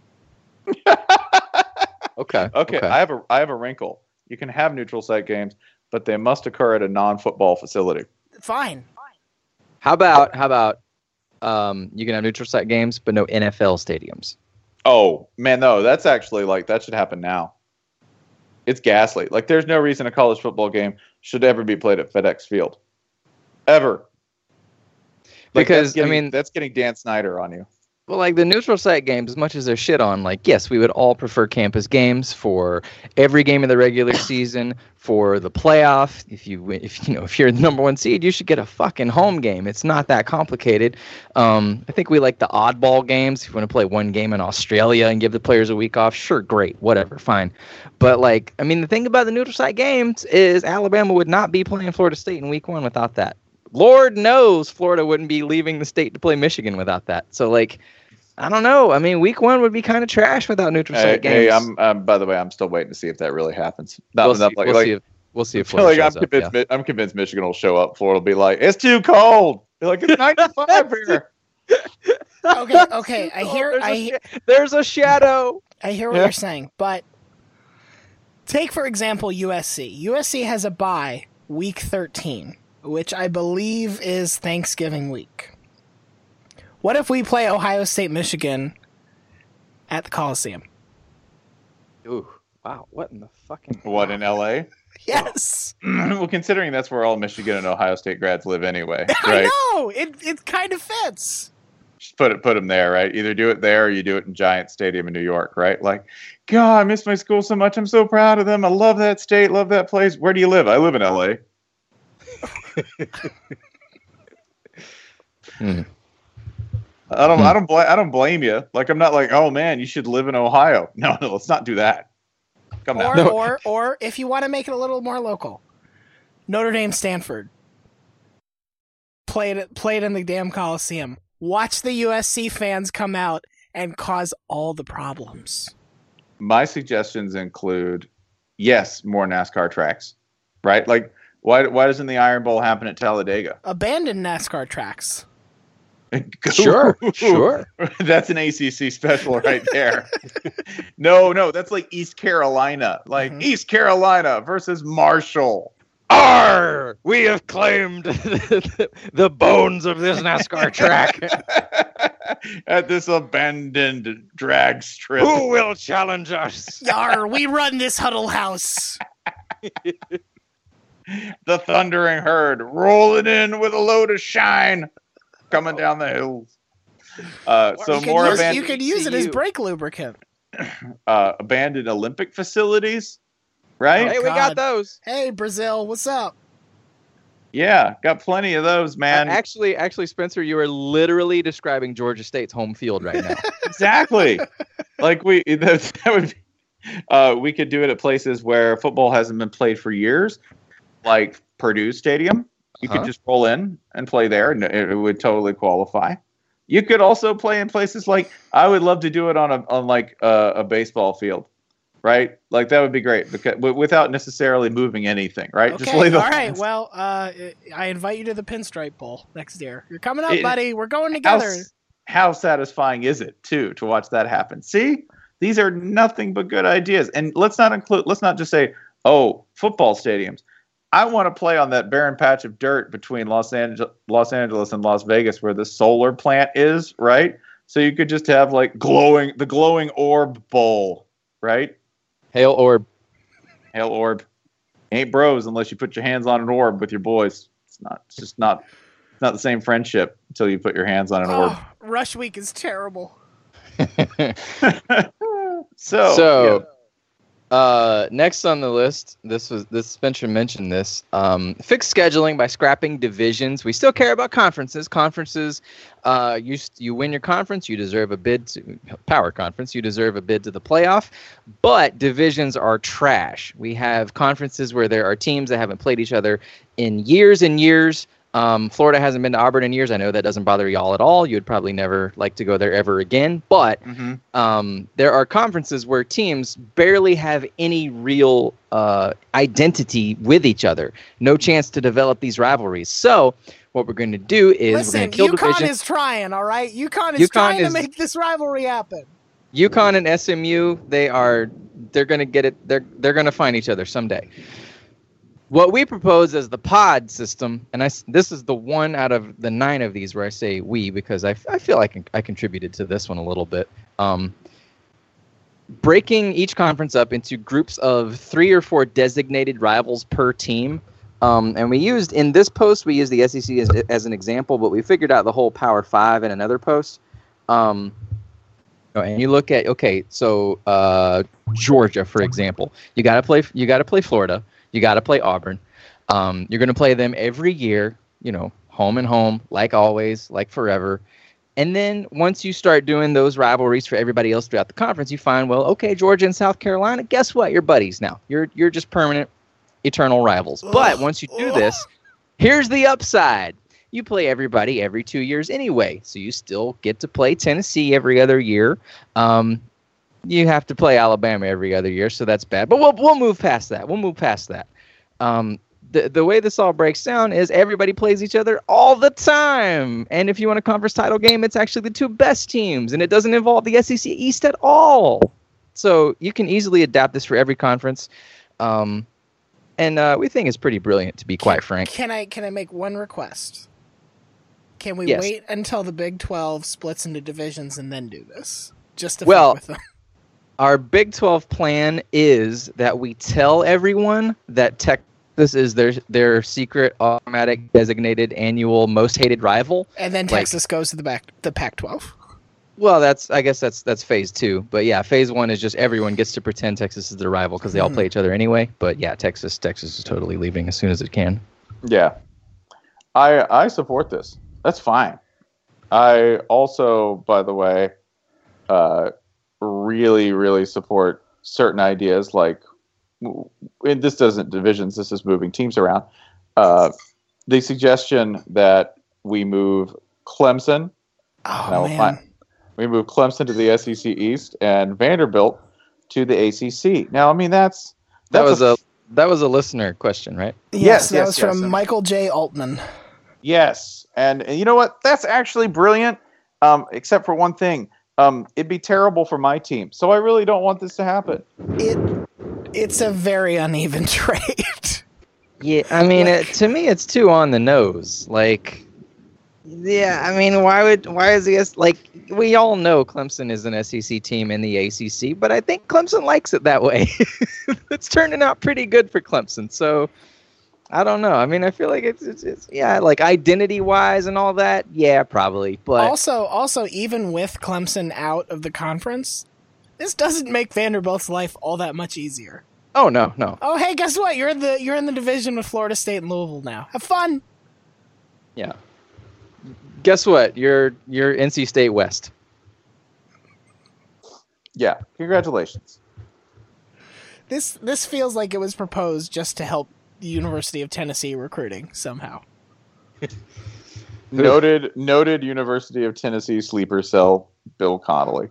Speaker 3: Okay.
Speaker 1: Okay, I have a I have a wrinkle. You can have neutral site games, but they must occur at a non-football facility.
Speaker 2: Fine.
Speaker 3: How about how about um, you can have neutral site games, but no N F L stadiums?
Speaker 1: Oh man, no, that's actually like that should happen now. It's ghastly. Like, there's no reason a college football game should ever be played at FedEx Field, ever. Like,
Speaker 3: Because,
Speaker 1: that's getting,
Speaker 3: I mean-
Speaker 1: that's getting Dan Snyder on you.
Speaker 3: Well, like the neutral site games, as much as they're shit on, like, yes, we would all prefer campus games for every game of the regular season, for the playoff. If you win, if you know, if you're the number one seed, you should get a fucking home game. It's not that complicated. Um, I think we like the oddball games. If you want to play one game in Australia and give the players a week off, sure, great, whatever, fine. But like, I mean, the thing about the neutral site games is Alabama would not be playing Florida State in week one without that. Lord knows Florida wouldn't be leaving the state to play Michigan without that. So like, I don't know. I mean, week one would be kind of trash without neutral
Speaker 1: Hey,
Speaker 3: site games.
Speaker 1: hey, I'm um, by the way, I'm still waiting to see if that really happens. Not,
Speaker 3: we'll
Speaker 1: not
Speaker 3: see,
Speaker 1: like,
Speaker 3: we'll
Speaker 1: like,
Speaker 3: see if we'll see if
Speaker 1: I feel like
Speaker 3: Florida
Speaker 1: I'm
Speaker 3: shows up,
Speaker 1: convinced.
Speaker 3: yeah.
Speaker 1: Mi- I'm convinced Michigan will show up. Florida will be like, it's too cold. Be like, it's ninety-five here.
Speaker 2: Okay, okay. I
Speaker 3: Oh,
Speaker 2: hear
Speaker 3: there's,
Speaker 2: I
Speaker 3: a sh- there's a shadow.
Speaker 2: I hear what
Speaker 1: Yeah.
Speaker 2: you're saying, but take for example U S C. U S C has a bye week thirteen, which I believe is Thanksgiving week. What if we play Ohio State, Michigan at the Coliseum?
Speaker 3: Ooh, wow! What in the fucking
Speaker 1: What, in L A?
Speaker 2: Yes,
Speaker 1: Well, considering that's where all Michigan and Ohio State grads live anyway,
Speaker 2: I
Speaker 1: right?
Speaker 2: know it. It kind of fits.
Speaker 1: Just put it put them there, right? Either do it there or you do it in Giant Stadium in New York, right? Like, God, I miss my school so much. I'm so proud of them. I love that state, love that place. Where do you live? I live in L A.
Speaker 3: Hmm.
Speaker 1: I don't
Speaker 3: Hmm.
Speaker 1: I don't bl- I don't blame you. Like, I'm not like, oh man, you should live in Ohio. No, no, let's not do that. Come
Speaker 2: Or,
Speaker 1: on.
Speaker 3: No.
Speaker 2: or, or if you want to make it a little more local, Notre Dame, Stanford. Played it, played in the damn Coliseum. Watch the U S C fans come out and cause all the problems.
Speaker 1: My suggestions include, yes, more NASCAR tracks, right? Like, why why doesn't the Iron Bowl happen at Talladega?
Speaker 2: Abandon NASCAR tracks.
Speaker 3: Sure, sure.
Speaker 1: That's an A C C special right there. no, no, that's like East Carolina. Like
Speaker 2: Mhm.
Speaker 1: East Carolina versus Marshall.
Speaker 3: Arr! We have claimed the bones of this NASCAR track.
Speaker 1: At this abandoned drag strip.
Speaker 3: Who will challenge us?
Speaker 2: Yar, we run this huddle house.
Speaker 1: The thundering herd rolling in with a load of shine coming down the hills. Uh, so
Speaker 2: you
Speaker 1: more
Speaker 2: could use,
Speaker 1: abandoned,
Speaker 2: you could use it as brake lubricant.
Speaker 1: uh, abandoned Olympic facilities, right?
Speaker 3: Hey, we got
Speaker 2: God.
Speaker 3: those.
Speaker 2: Hey, Brazil, what's up?
Speaker 1: Yeah, got plenty of those, man.
Speaker 3: Uh, actually, actually, Spencer, you are literally describing Georgia State's home field right now.
Speaker 1: Exactly. Like we that, that would be, uh, we could do it at places where football hasn't been played for years, like Purdue Stadium. You
Speaker 3: Uh-huh.
Speaker 1: could just roll in and play there, and it, it would totally qualify. You could also play in places like I would love to do it on a on like a, a baseball field, right? Like that would be great because without necessarily moving anything, right?
Speaker 2: Okay,
Speaker 1: Just lay the
Speaker 2: all right. Well, uh, I invite you to the Pinstripe Bowl next year. You're coming up,
Speaker 1: It-
Speaker 2: buddy. We're going
Speaker 1: How,
Speaker 2: together.
Speaker 1: how satisfying is it too to watch that happen? See, these are nothing but good ideas, and let's not include. Let's not just say, "Oh, football stadiums." I want to play on that barren patch of dirt between Los Angeles, Los Angeles and Las Vegas, where the solar plant is, right? So you could just have like glowing, the glowing orb bowl, right?
Speaker 3: Hail orb.
Speaker 1: Hail orb. Ain't bros unless you put your hands on an orb with your boys. It's not. It's just not. It's not the same friendship until you put your hands on an orb.
Speaker 2: Oh, Rush Week is terrible.
Speaker 1: so,
Speaker 3: So,
Speaker 1: yeah.
Speaker 3: Uh, next on the list, this was this Spencer mentioned this. Um, fix scheduling by scrapping divisions. We still care about conferences. Conferences, uh, you you win your conference, you deserve a bid to power conference. You deserve a bid to the playoff. But divisions are trash. We have conferences where there are teams that haven't played each other in years and years. Um, Florida hasn't been to Auburn in years. I know that doesn't bother y'all at all. You'd probably never like to go there ever again. But
Speaker 1: Mhm.
Speaker 3: um, there are conferences where teams barely have any real uh, identity with each other. No chance to develop these rivalries. So what we're going to do is we're
Speaker 2: Listen,
Speaker 3: going to kill
Speaker 2: UConn
Speaker 3: division.
Speaker 2: is trying, all right? UConn is
Speaker 3: UConn
Speaker 2: trying
Speaker 3: is-
Speaker 2: to make this rivalry happen.
Speaker 3: UConn and S M U, they are they're going to get it. They're they're going to find each other someday. What we propose as the pod system, and I, this is the one out of the nine of these where I say we because I, I feel like I contributed to this one a little bit. Um, breaking each conference up into groups of three or four designated rivals per team. Um, and we used, in this post, we used the S E C as, as an example, but we figured out the whole Power Five in another post. Um, oh, and you look at, okay, so uh, Georgia, for example, you got to play, you got to play Florida. You got to play Auburn. Um, you're going to play them every year, you know, home and home, like always, like forever. And then once you start doing those rivalries for everybody else throughout the conference, you find, well, okay, Georgia and South Carolina, guess what? You're buddies now. You're you're just permanent, eternal rivals. But once you do this, here's the upside. You play everybody every two years anyway, so you still get to play Tennessee every other year. Um, You have to play Alabama every other year, so that's bad. But we'll we'll move past that. We'll move past that. Um, the the way this all breaks down is everybody plays each other all the time. And if you want a conference title game, it's actually the two best teams, and it doesn't involve the S E C East at all. So you can easily adapt this for every conference, um, and uh, we think it's pretty brilliant, to be quite frank.
Speaker 2: Can I can I make one request? Can we
Speaker 3: Yes.
Speaker 2: wait until the Big twelve splits into divisions and then do this? Just to
Speaker 3: Well,
Speaker 2: fuck with them.
Speaker 3: Our Big twelve plan is that we tell everyone that Texas is their their secret, automatic, designated, annual, most hated rival.
Speaker 2: And then
Speaker 3: like-
Speaker 2: Texas goes to the back the Pac twelve.
Speaker 3: Well, that's I guess that's that's phase two. But yeah, phase one is just everyone gets to pretend Texas is their rival because they all
Speaker 2: Mhm.
Speaker 3: play each other anyway. But yeah, Texas Texas is totally leaving as soon as it can.
Speaker 1: Yeah, I I support this. That's fine. I also, by the way, uh, really really support certain ideas like, and this doesn't divisions. This is moving teams around. Uh, the suggestion that we move Clemson.
Speaker 2: Oh
Speaker 1: No,
Speaker 2: man.
Speaker 1: fine. We move Clemson to the S E C East and Vanderbilt to the A C C. Now, I mean that's
Speaker 3: That
Speaker 1: that's
Speaker 3: was a that was a listener question, right?
Speaker 2: Yes,
Speaker 1: Yes,
Speaker 2: that
Speaker 1: yes,
Speaker 2: was
Speaker 1: yes,
Speaker 2: from
Speaker 1: and-
Speaker 2: Michael J. Altman.
Speaker 1: yes, and, and you know what? That's actually brilliant. Um, except for one thing, um, it'd be terrible for my team. So I really don't want this to happen.
Speaker 2: It it's a very uneven trade.
Speaker 3: Yeah, I mean, it, to me, it's too on the nose. Like, yeah, I mean, why would why is he as- like? We all know Clemson is an S E C team in the A C C, but I think Clemson likes it that way. It's turning out pretty good for Clemson. So, I don't know. I mean, I feel like it's, it's, it's yeah, like identity wise and all that. Yeah, probably. But
Speaker 2: also, also, even with Clemson out of the conference, this doesn't make Vanderbilt's life all that much easier.
Speaker 3: Oh no, no.
Speaker 2: Oh hey, guess what? You're in the you're in the division with Florida State and Louisville now. Have fun.
Speaker 3: Yeah. Guess what? You're you're N C State West.
Speaker 1: Yeah. Congratulations.
Speaker 2: This this feels like it was proposed just to help the University of Tennessee recruiting somehow.
Speaker 1: noted noted University of Tennessee sleeper cell Bill Connolly.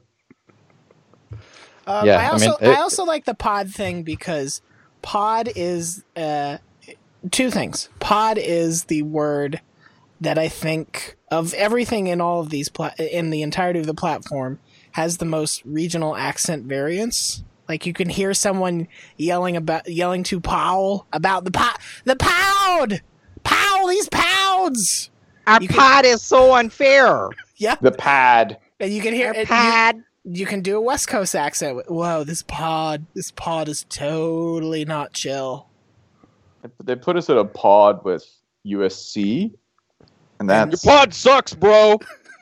Speaker 2: Um,
Speaker 3: Yeah,
Speaker 2: I
Speaker 3: I
Speaker 2: also
Speaker 3: mean, it-
Speaker 2: I also like the pod thing because pod is uh, two things. Pod is the word that I think of everything in all of these pla- in the entirety of the platform has the most regional accent variance. Like you can hear someone yelling about yelling to Powell about the po- the pound, Powell, these pounds.
Speaker 3: Our
Speaker 2: You can-
Speaker 3: pod is so unfair.
Speaker 2: Yep,
Speaker 1: The pad.
Speaker 2: and you can hear
Speaker 3: Our
Speaker 2: it.
Speaker 3: pod.
Speaker 2: You, you can do a West Coast accent. Whoa, this pod, this pod is totally not chill.
Speaker 1: They put us at a pod with U S C, and
Speaker 3: Your
Speaker 1: that's
Speaker 3: pod sucks, bro.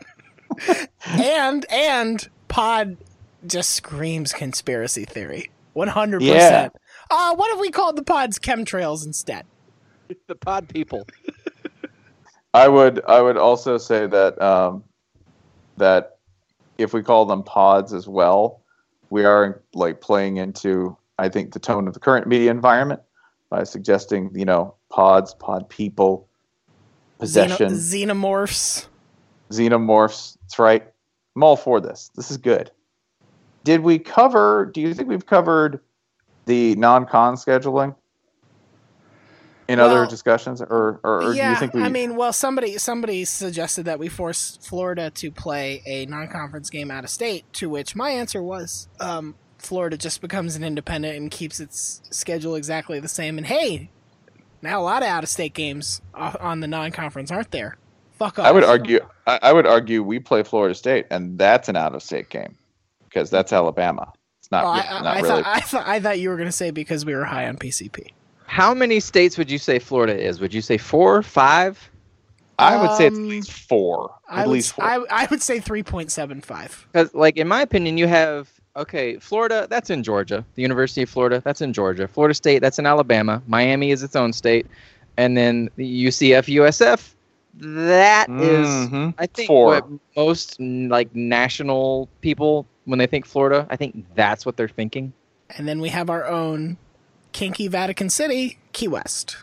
Speaker 2: and and pod just screams conspiracy theory. One hundred percent. Uh, what if we called the pods chemtrails instead?
Speaker 3: The pod people.
Speaker 1: I would I would also say that um, that if we call them pods as well, we are like playing into I think the tone of the current media environment by suggesting you know pods, pod people, possession,
Speaker 2: Xeno- xenomorphs.
Speaker 1: xenomorphs. That's right. I'm all for this. This is good. Did we cover? Do you think we've covered the non-con scheduling in
Speaker 2: Well,
Speaker 1: other discussions, or or, or
Speaker 2: yeah,
Speaker 1: do you think we?
Speaker 2: I mean, well, somebody somebody suggested that we force Florida to play a non-conference game out of state. To which my answer was, um, Florida just becomes an independent and keeps its schedule exactly the same. And hey, now a lot of out-of-state games o- on the non-conference aren't there. Fuck off.
Speaker 1: I would argue. I, I would argue we play Florida State, and that's an out-of-state game because that's Alabama. It's not.
Speaker 2: Oh, I,
Speaker 1: re-
Speaker 2: I,
Speaker 1: not
Speaker 2: I
Speaker 1: really.
Speaker 2: thought I thought I thought you were going to say because we were high on P C P.
Speaker 3: How many states would you say Florida is? Would you say four, five?
Speaker 1: I would say it's at
Speaker 2: Um,
Speaker 1: least four.
Speaker 2: I
Speaker 1: At
Speaker 2: would,
Speaker 1: least four.
Speaker 2: I, I would say three point seven five.
Speaker 3: Because, like, in my opinion, you have okay, Florida. That's in Georgia. The University of Florida. That's in Georgia. Florida State. That's in Alabama. Miami is its own state, and then the U C F, U S F. That is,
Speaker 1: Mhm.
Speaker 3: I think,
Speaker 1: Four.
Speaker 3: what most n- like national people when they think Florida. I think that's what they're thinking.
Speaker 2: And then we have our own kinky Vatican City, Key West.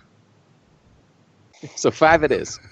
Speaker 3: So five it is.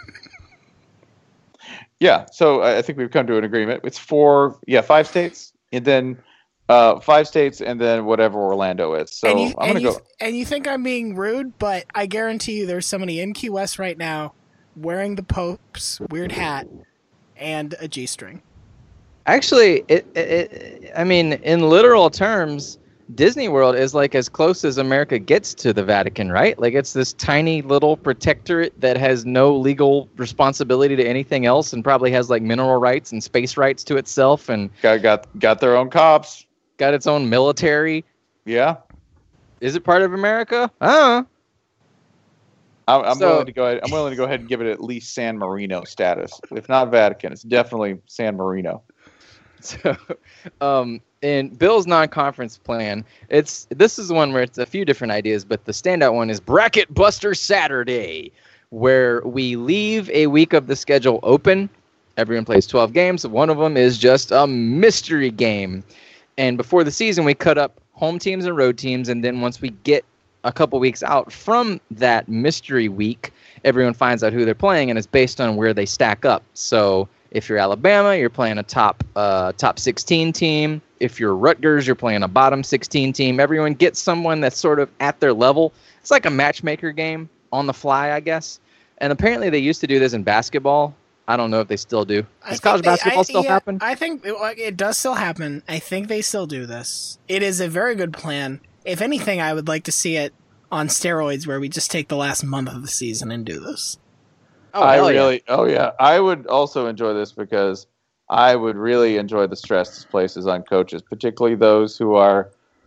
Speaker 1: Yeah. So I I think we've come to an agreement. It's four. Yeah, five states, and then uh, five states, and then whatever Orlando is. So
Speaker 2: and you,
Speaker 1: I'm
Speaker 2: and
Speaker 1: gonna
Speaker 2: you,
Speaker 1: go.
Speaker 2: and you think I'm being rude, but I guarantee you there's somebody in Key West right now wearing the Pope's weird hat and a G-string.
Speaker 3: Actually, it, it, it, I mean, in literal terms, Disney World is like as close as America gets to the Vatican, right? Like it's this tiny little protectorate that has no legal responsibility to anything else and probably has like mineral rights and space rights to itself and
Speaker 1: Got got got their own cops.
Speaker 3: got its own military.
Speaker 1: Yeah.
Speaker 3: Is it part of America? Uh
Speaker 1: I'm, I'm
Speaker 3: So-
Speaker 1: willing to go ahead. I'm willing to go ahead and give it at least San Marino status. If not Vatican, it's definitely San Marino.
Speaker 3: So, um, in Bill's non-conference plan, it's this is one where it's a few different ideas, but the standout one is Bracket Buster Saturday, where we leave a week of the schedule open. Everyone plays twelve games. One of them is just a mystery game, and before the season, we cut up home teams and road teams, and then once we get a couple weeks out from that mystery week, everyone finds out who they're playing, and it's based on where they stack up. So if you're Alabama, you're playing a top uh, top sixteen team. If you're Rutgers, you're playing a bottom sixteen team. Everyone gets someone that's sort of at their level. It's like a matchmaker game on the fly, I guess. And apparently they used to do this in basketball. I don't know if they still do.
Speaker 2: I
Speaker 3: Does
Speaker 2: think
Speaker 3: college
Speaker 2: they-
Speaker 3: basketball
Speaker 2: I-
Speaker 3: still
Speaker 2: yeah,
Speaker 3: happen?
Speaker 2: I think it, like, it does still happen. I think they still do this. It is a very good plan. If anything, I would like to see it on steroids where we just take the last month of the season and do this.
Speaker 3: Oh,
Speaker 1: I
Speaker 3: hell yeah.
Speaker 1: really, oh yeah, I would also enjoy this because I would really enjoy the stress this places on coaches, particularly those who are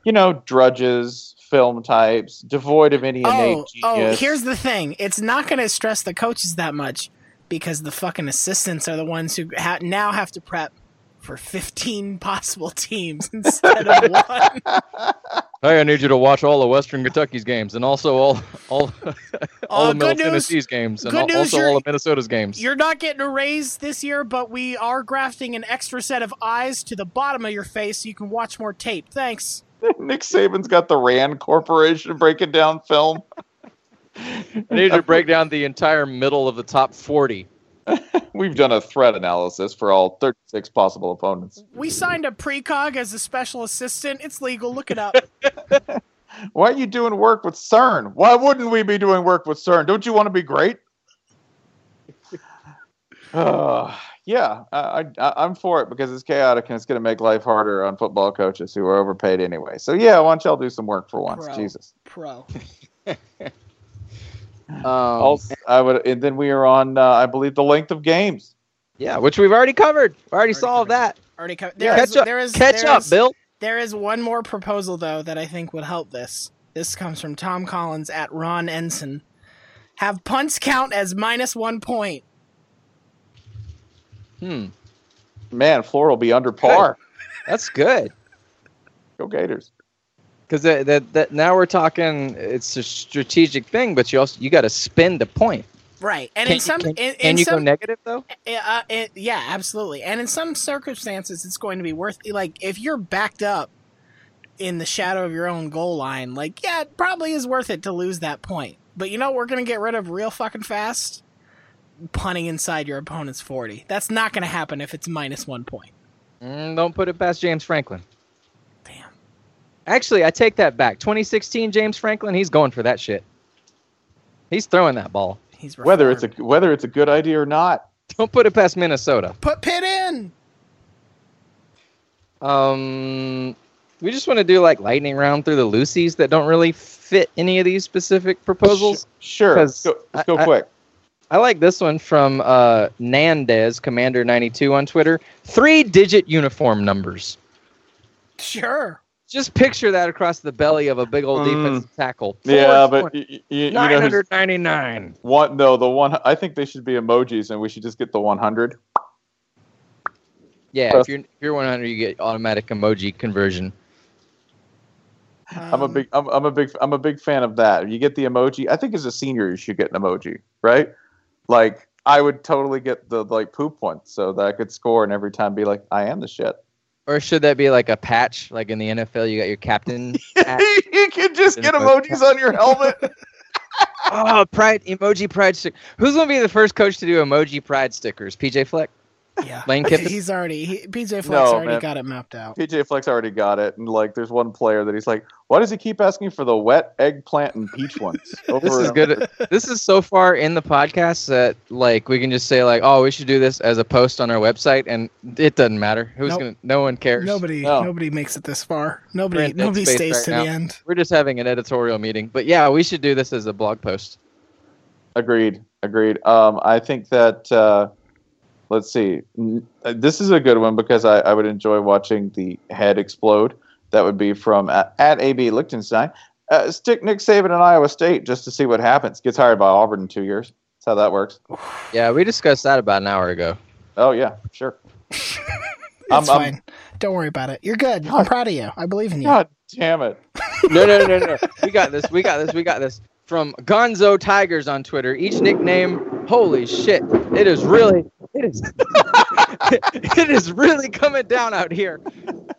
Speaker 1: you know, drudges, film types, devoid of any innate
Speaker 2: Oh,
Speaker 1: genius.
Speaker 2: oh, here's the thing. It's not going to stress the coaches that much because the fucking assistants are the ones who ha- now have to prep for fifteen possible teams instead of one.
Speaker 3: Hey, I need you to watch all of Western Kentucky's games and also all all, all
Speaker 2: Uh,
Speaker 3: of Middle
Speaker 2: good news-
Speaker 3: Tennessee's games and
Speaker 2: good
Speaker 3: al-
Speaker 2: news,
Speaker 3: also
Speaker 2: you're-
Speaker 3: all of Minnesota's games.
Speaker 2: You're not getting a raise this year, but we are grafting an extra set of eyes to the bottom of your face so you can watch more tape. Thanks.
Speaker 1: Nick Saban's got the Rand Corporation breaking down film.
Speaker 3: I need you to break down the entire middle of the top forty.
Speaker 1: We've done a threat analysis for all thirty-six possible opponents.
Speaker 2: We signed a precog as a special assistant. It's legal. Look it up.
Speaker 1: Why are you doing work with CERN? Why wouldn't we be doing work with CERN? Don't you want to be great? Uh, yeah, I, I, I'm for it because it's chaotic and it's going to make life harder on football coaches who are overpaid anyway. So yeah, why don't y'all do some work for once?
Speaker 2: Pro.
Speaker 1: Jesus.
Speaker 2: Pro.
Speaker 3: Um,
Speaker 1: Also, I would, and then we are on, uh, I believe, the length of games.
Speaker 3: yeah, which we've already covered. We already,
Speaker 2: Already
Speaker 3: solved
Speaker 2: covered.
Speaker 3: that.
Speaker 2: Already co-
Speaker 1: Yeah.
Speaker 2: there is,
Speaker 3: Catch up,
Speaker 2: there is,
Speaker 3: catch
Speaker 2: there
Speaker 3: up,
Speaker 2: is-
Speaker 3: Bill.
Speaker 2: There is one more proposal, though, that I think would help this. This comes from Tom Collins at Ron Ensign. Have punts count as minus one point.
Speaker 3: Hmm,
Speaker 1: Man, Florida will be under par.
Speaker 3: that's good.
Speaker 1: Go Gators.
Speaker 3: Because that, that that now we're talking. It's a strategic thing, but you also you got to spend a point.
Speaker 2: Right. And
Speaker 3: Can,
Speaker 2: in some...
Speaker 3: can,
Speaker 2: in,
Speaker 3: can
Speaker 2: in
Speaker 3: you
Speaker 2: some,
Speaker 3: go negative though?
Speaker 2: Uh, it, yeah, absolutely. And in some circumstances, it's going to be worth. Like, if you're backed up in the shadow of your own goal line, like, yeah, it probably is worth it to lose that point. But you know what we're going to get rid of real fucking fast? Punting inside your opponent's forty. That's not going to happen if it's minus one point.
Speaker 3: Mm, don't put it past James Franklin.
Speaker 2: Damn.
Speaker 3: Actually, I take that back. twenty sixteen James Franklin, he's going for that shit. He's throwing that ball.
Speaker 2: He's
Speaker 1: Whether it's a
Speaker 2: reformed.
Speaker 1: whether it's a good idea or not.
Speaker 3: Don't put it past Minnesota.
Speaker 2: Put Pitt in!
Speaker 3: Um, we just want to do like lightning round through the Lucy's that don't really fit any of these specific proposals.
Speaker 1: Sure. Let's
Speaker 3: 'Cause
Speaker 1: go, let's go
Speaker 3: I- I-
Speaker 1: quick.
Speaker 3: I like this one from uh, Nandez, Commander ninety-two on Twitter. Three-digit uniform numbers.
Speaker 2: Sure.
Speaker 3: Just picture that across the belly of a big old
Speaker 1: Mm.
Speaker 3: defensive tackle.
Speaker 1: Yeah, but y- y- you, know,
Speaker 3: nine
Speaker 1: who's-
Speaker 3: hundred ninety-nine.
Speaker 1: one no, the one. I think they should be emojis, and we should just get the one hundred.
Speaker 3: Yeah, if you're if you're one hundred, you get automatic emoji conversion.
Speaker 1: I'm a
Speaker 2: Um,
Speaker 1: big, I'm, I'm a big, I'm a big fan of that. You get the emoji. I think as a senior, you should get an emoji, right? Like I would totally get the like poop one, so that I could score and every time be like, I am the shit.
Speaker 3: Or should that be like a patch, like in the N F L, you got your captain hat?
Speaker 1: You can just get emojis on your helmet.
Speaker 3: Oh, pride emoji pride stick. Who's gonna be the first coach to do emoji pride stickers? P J Fleck.
Speaker 2: Yeah.
Speaker 3: Lane Kiffin?
Speaker 2: He's already... He, P J Fleck's
Speaker 1: No,
Speaker 2: already
Speaker 1: man.
Speaker 2: got it mapped out.
Speaker 1: P J Fleck's already got it, and like, there's one player that he's like, why does he keep asking for the wet eggplant and peach ones? Over
Speaker 3: This is
Speaker 1: and-
Speaker 3: good. This is so far in the podcast that like we can just say like, oh, we should do this as a post on our website, and it doesn't matter. Who's
Speaker 2: Nope.
Speaker 3: gonna? No one cares.
Speaker 2: Nobody
Speaker 1: No.
Speaker 2: nobody makes it this far.
Speaker 3: We're
Speaker 2: Nobody
Speaker 3: in dead
Speaker 2: nobody
Speaker 3: space
Speaker 2: stays
Speaker 3: right
Speaker 2: to
Speaker 3: now.
Speaker 2: the end.
Speaker 3: We're just having an editorial meeting, but yeah, we should do this as a blog post.
Speaker 1: Agreed. Agreed. Um, I think that, uh, let's see, N- uh, this is a good one because I, I would enjoy watching the head explode. That would be from at, at A B Liechtenstein. Uh, stick Nick Saban in Iowa State just to see what happens. Gets hired by Auburn in two years. That's how that works.
Speaker 3: Yeah, we discussed that about an hour ago.
Speaker 1: Oh, yeah, sure.
Speaker 2: It's
Speaker 1: I'm- I'm-
Speaker 2: fine. Don't worry about it. You're good. I'm
Speaker 1: God.
Speaker 2: proud of you. I believe in you.
Speaker 1: God damn it.
Speaker 3: No, no, no, no, no. We got this. We got this. We got this. From Gonzo Tigers on Twitter. Each nickname, holy shit. It is really, it is, it is really coming down out here.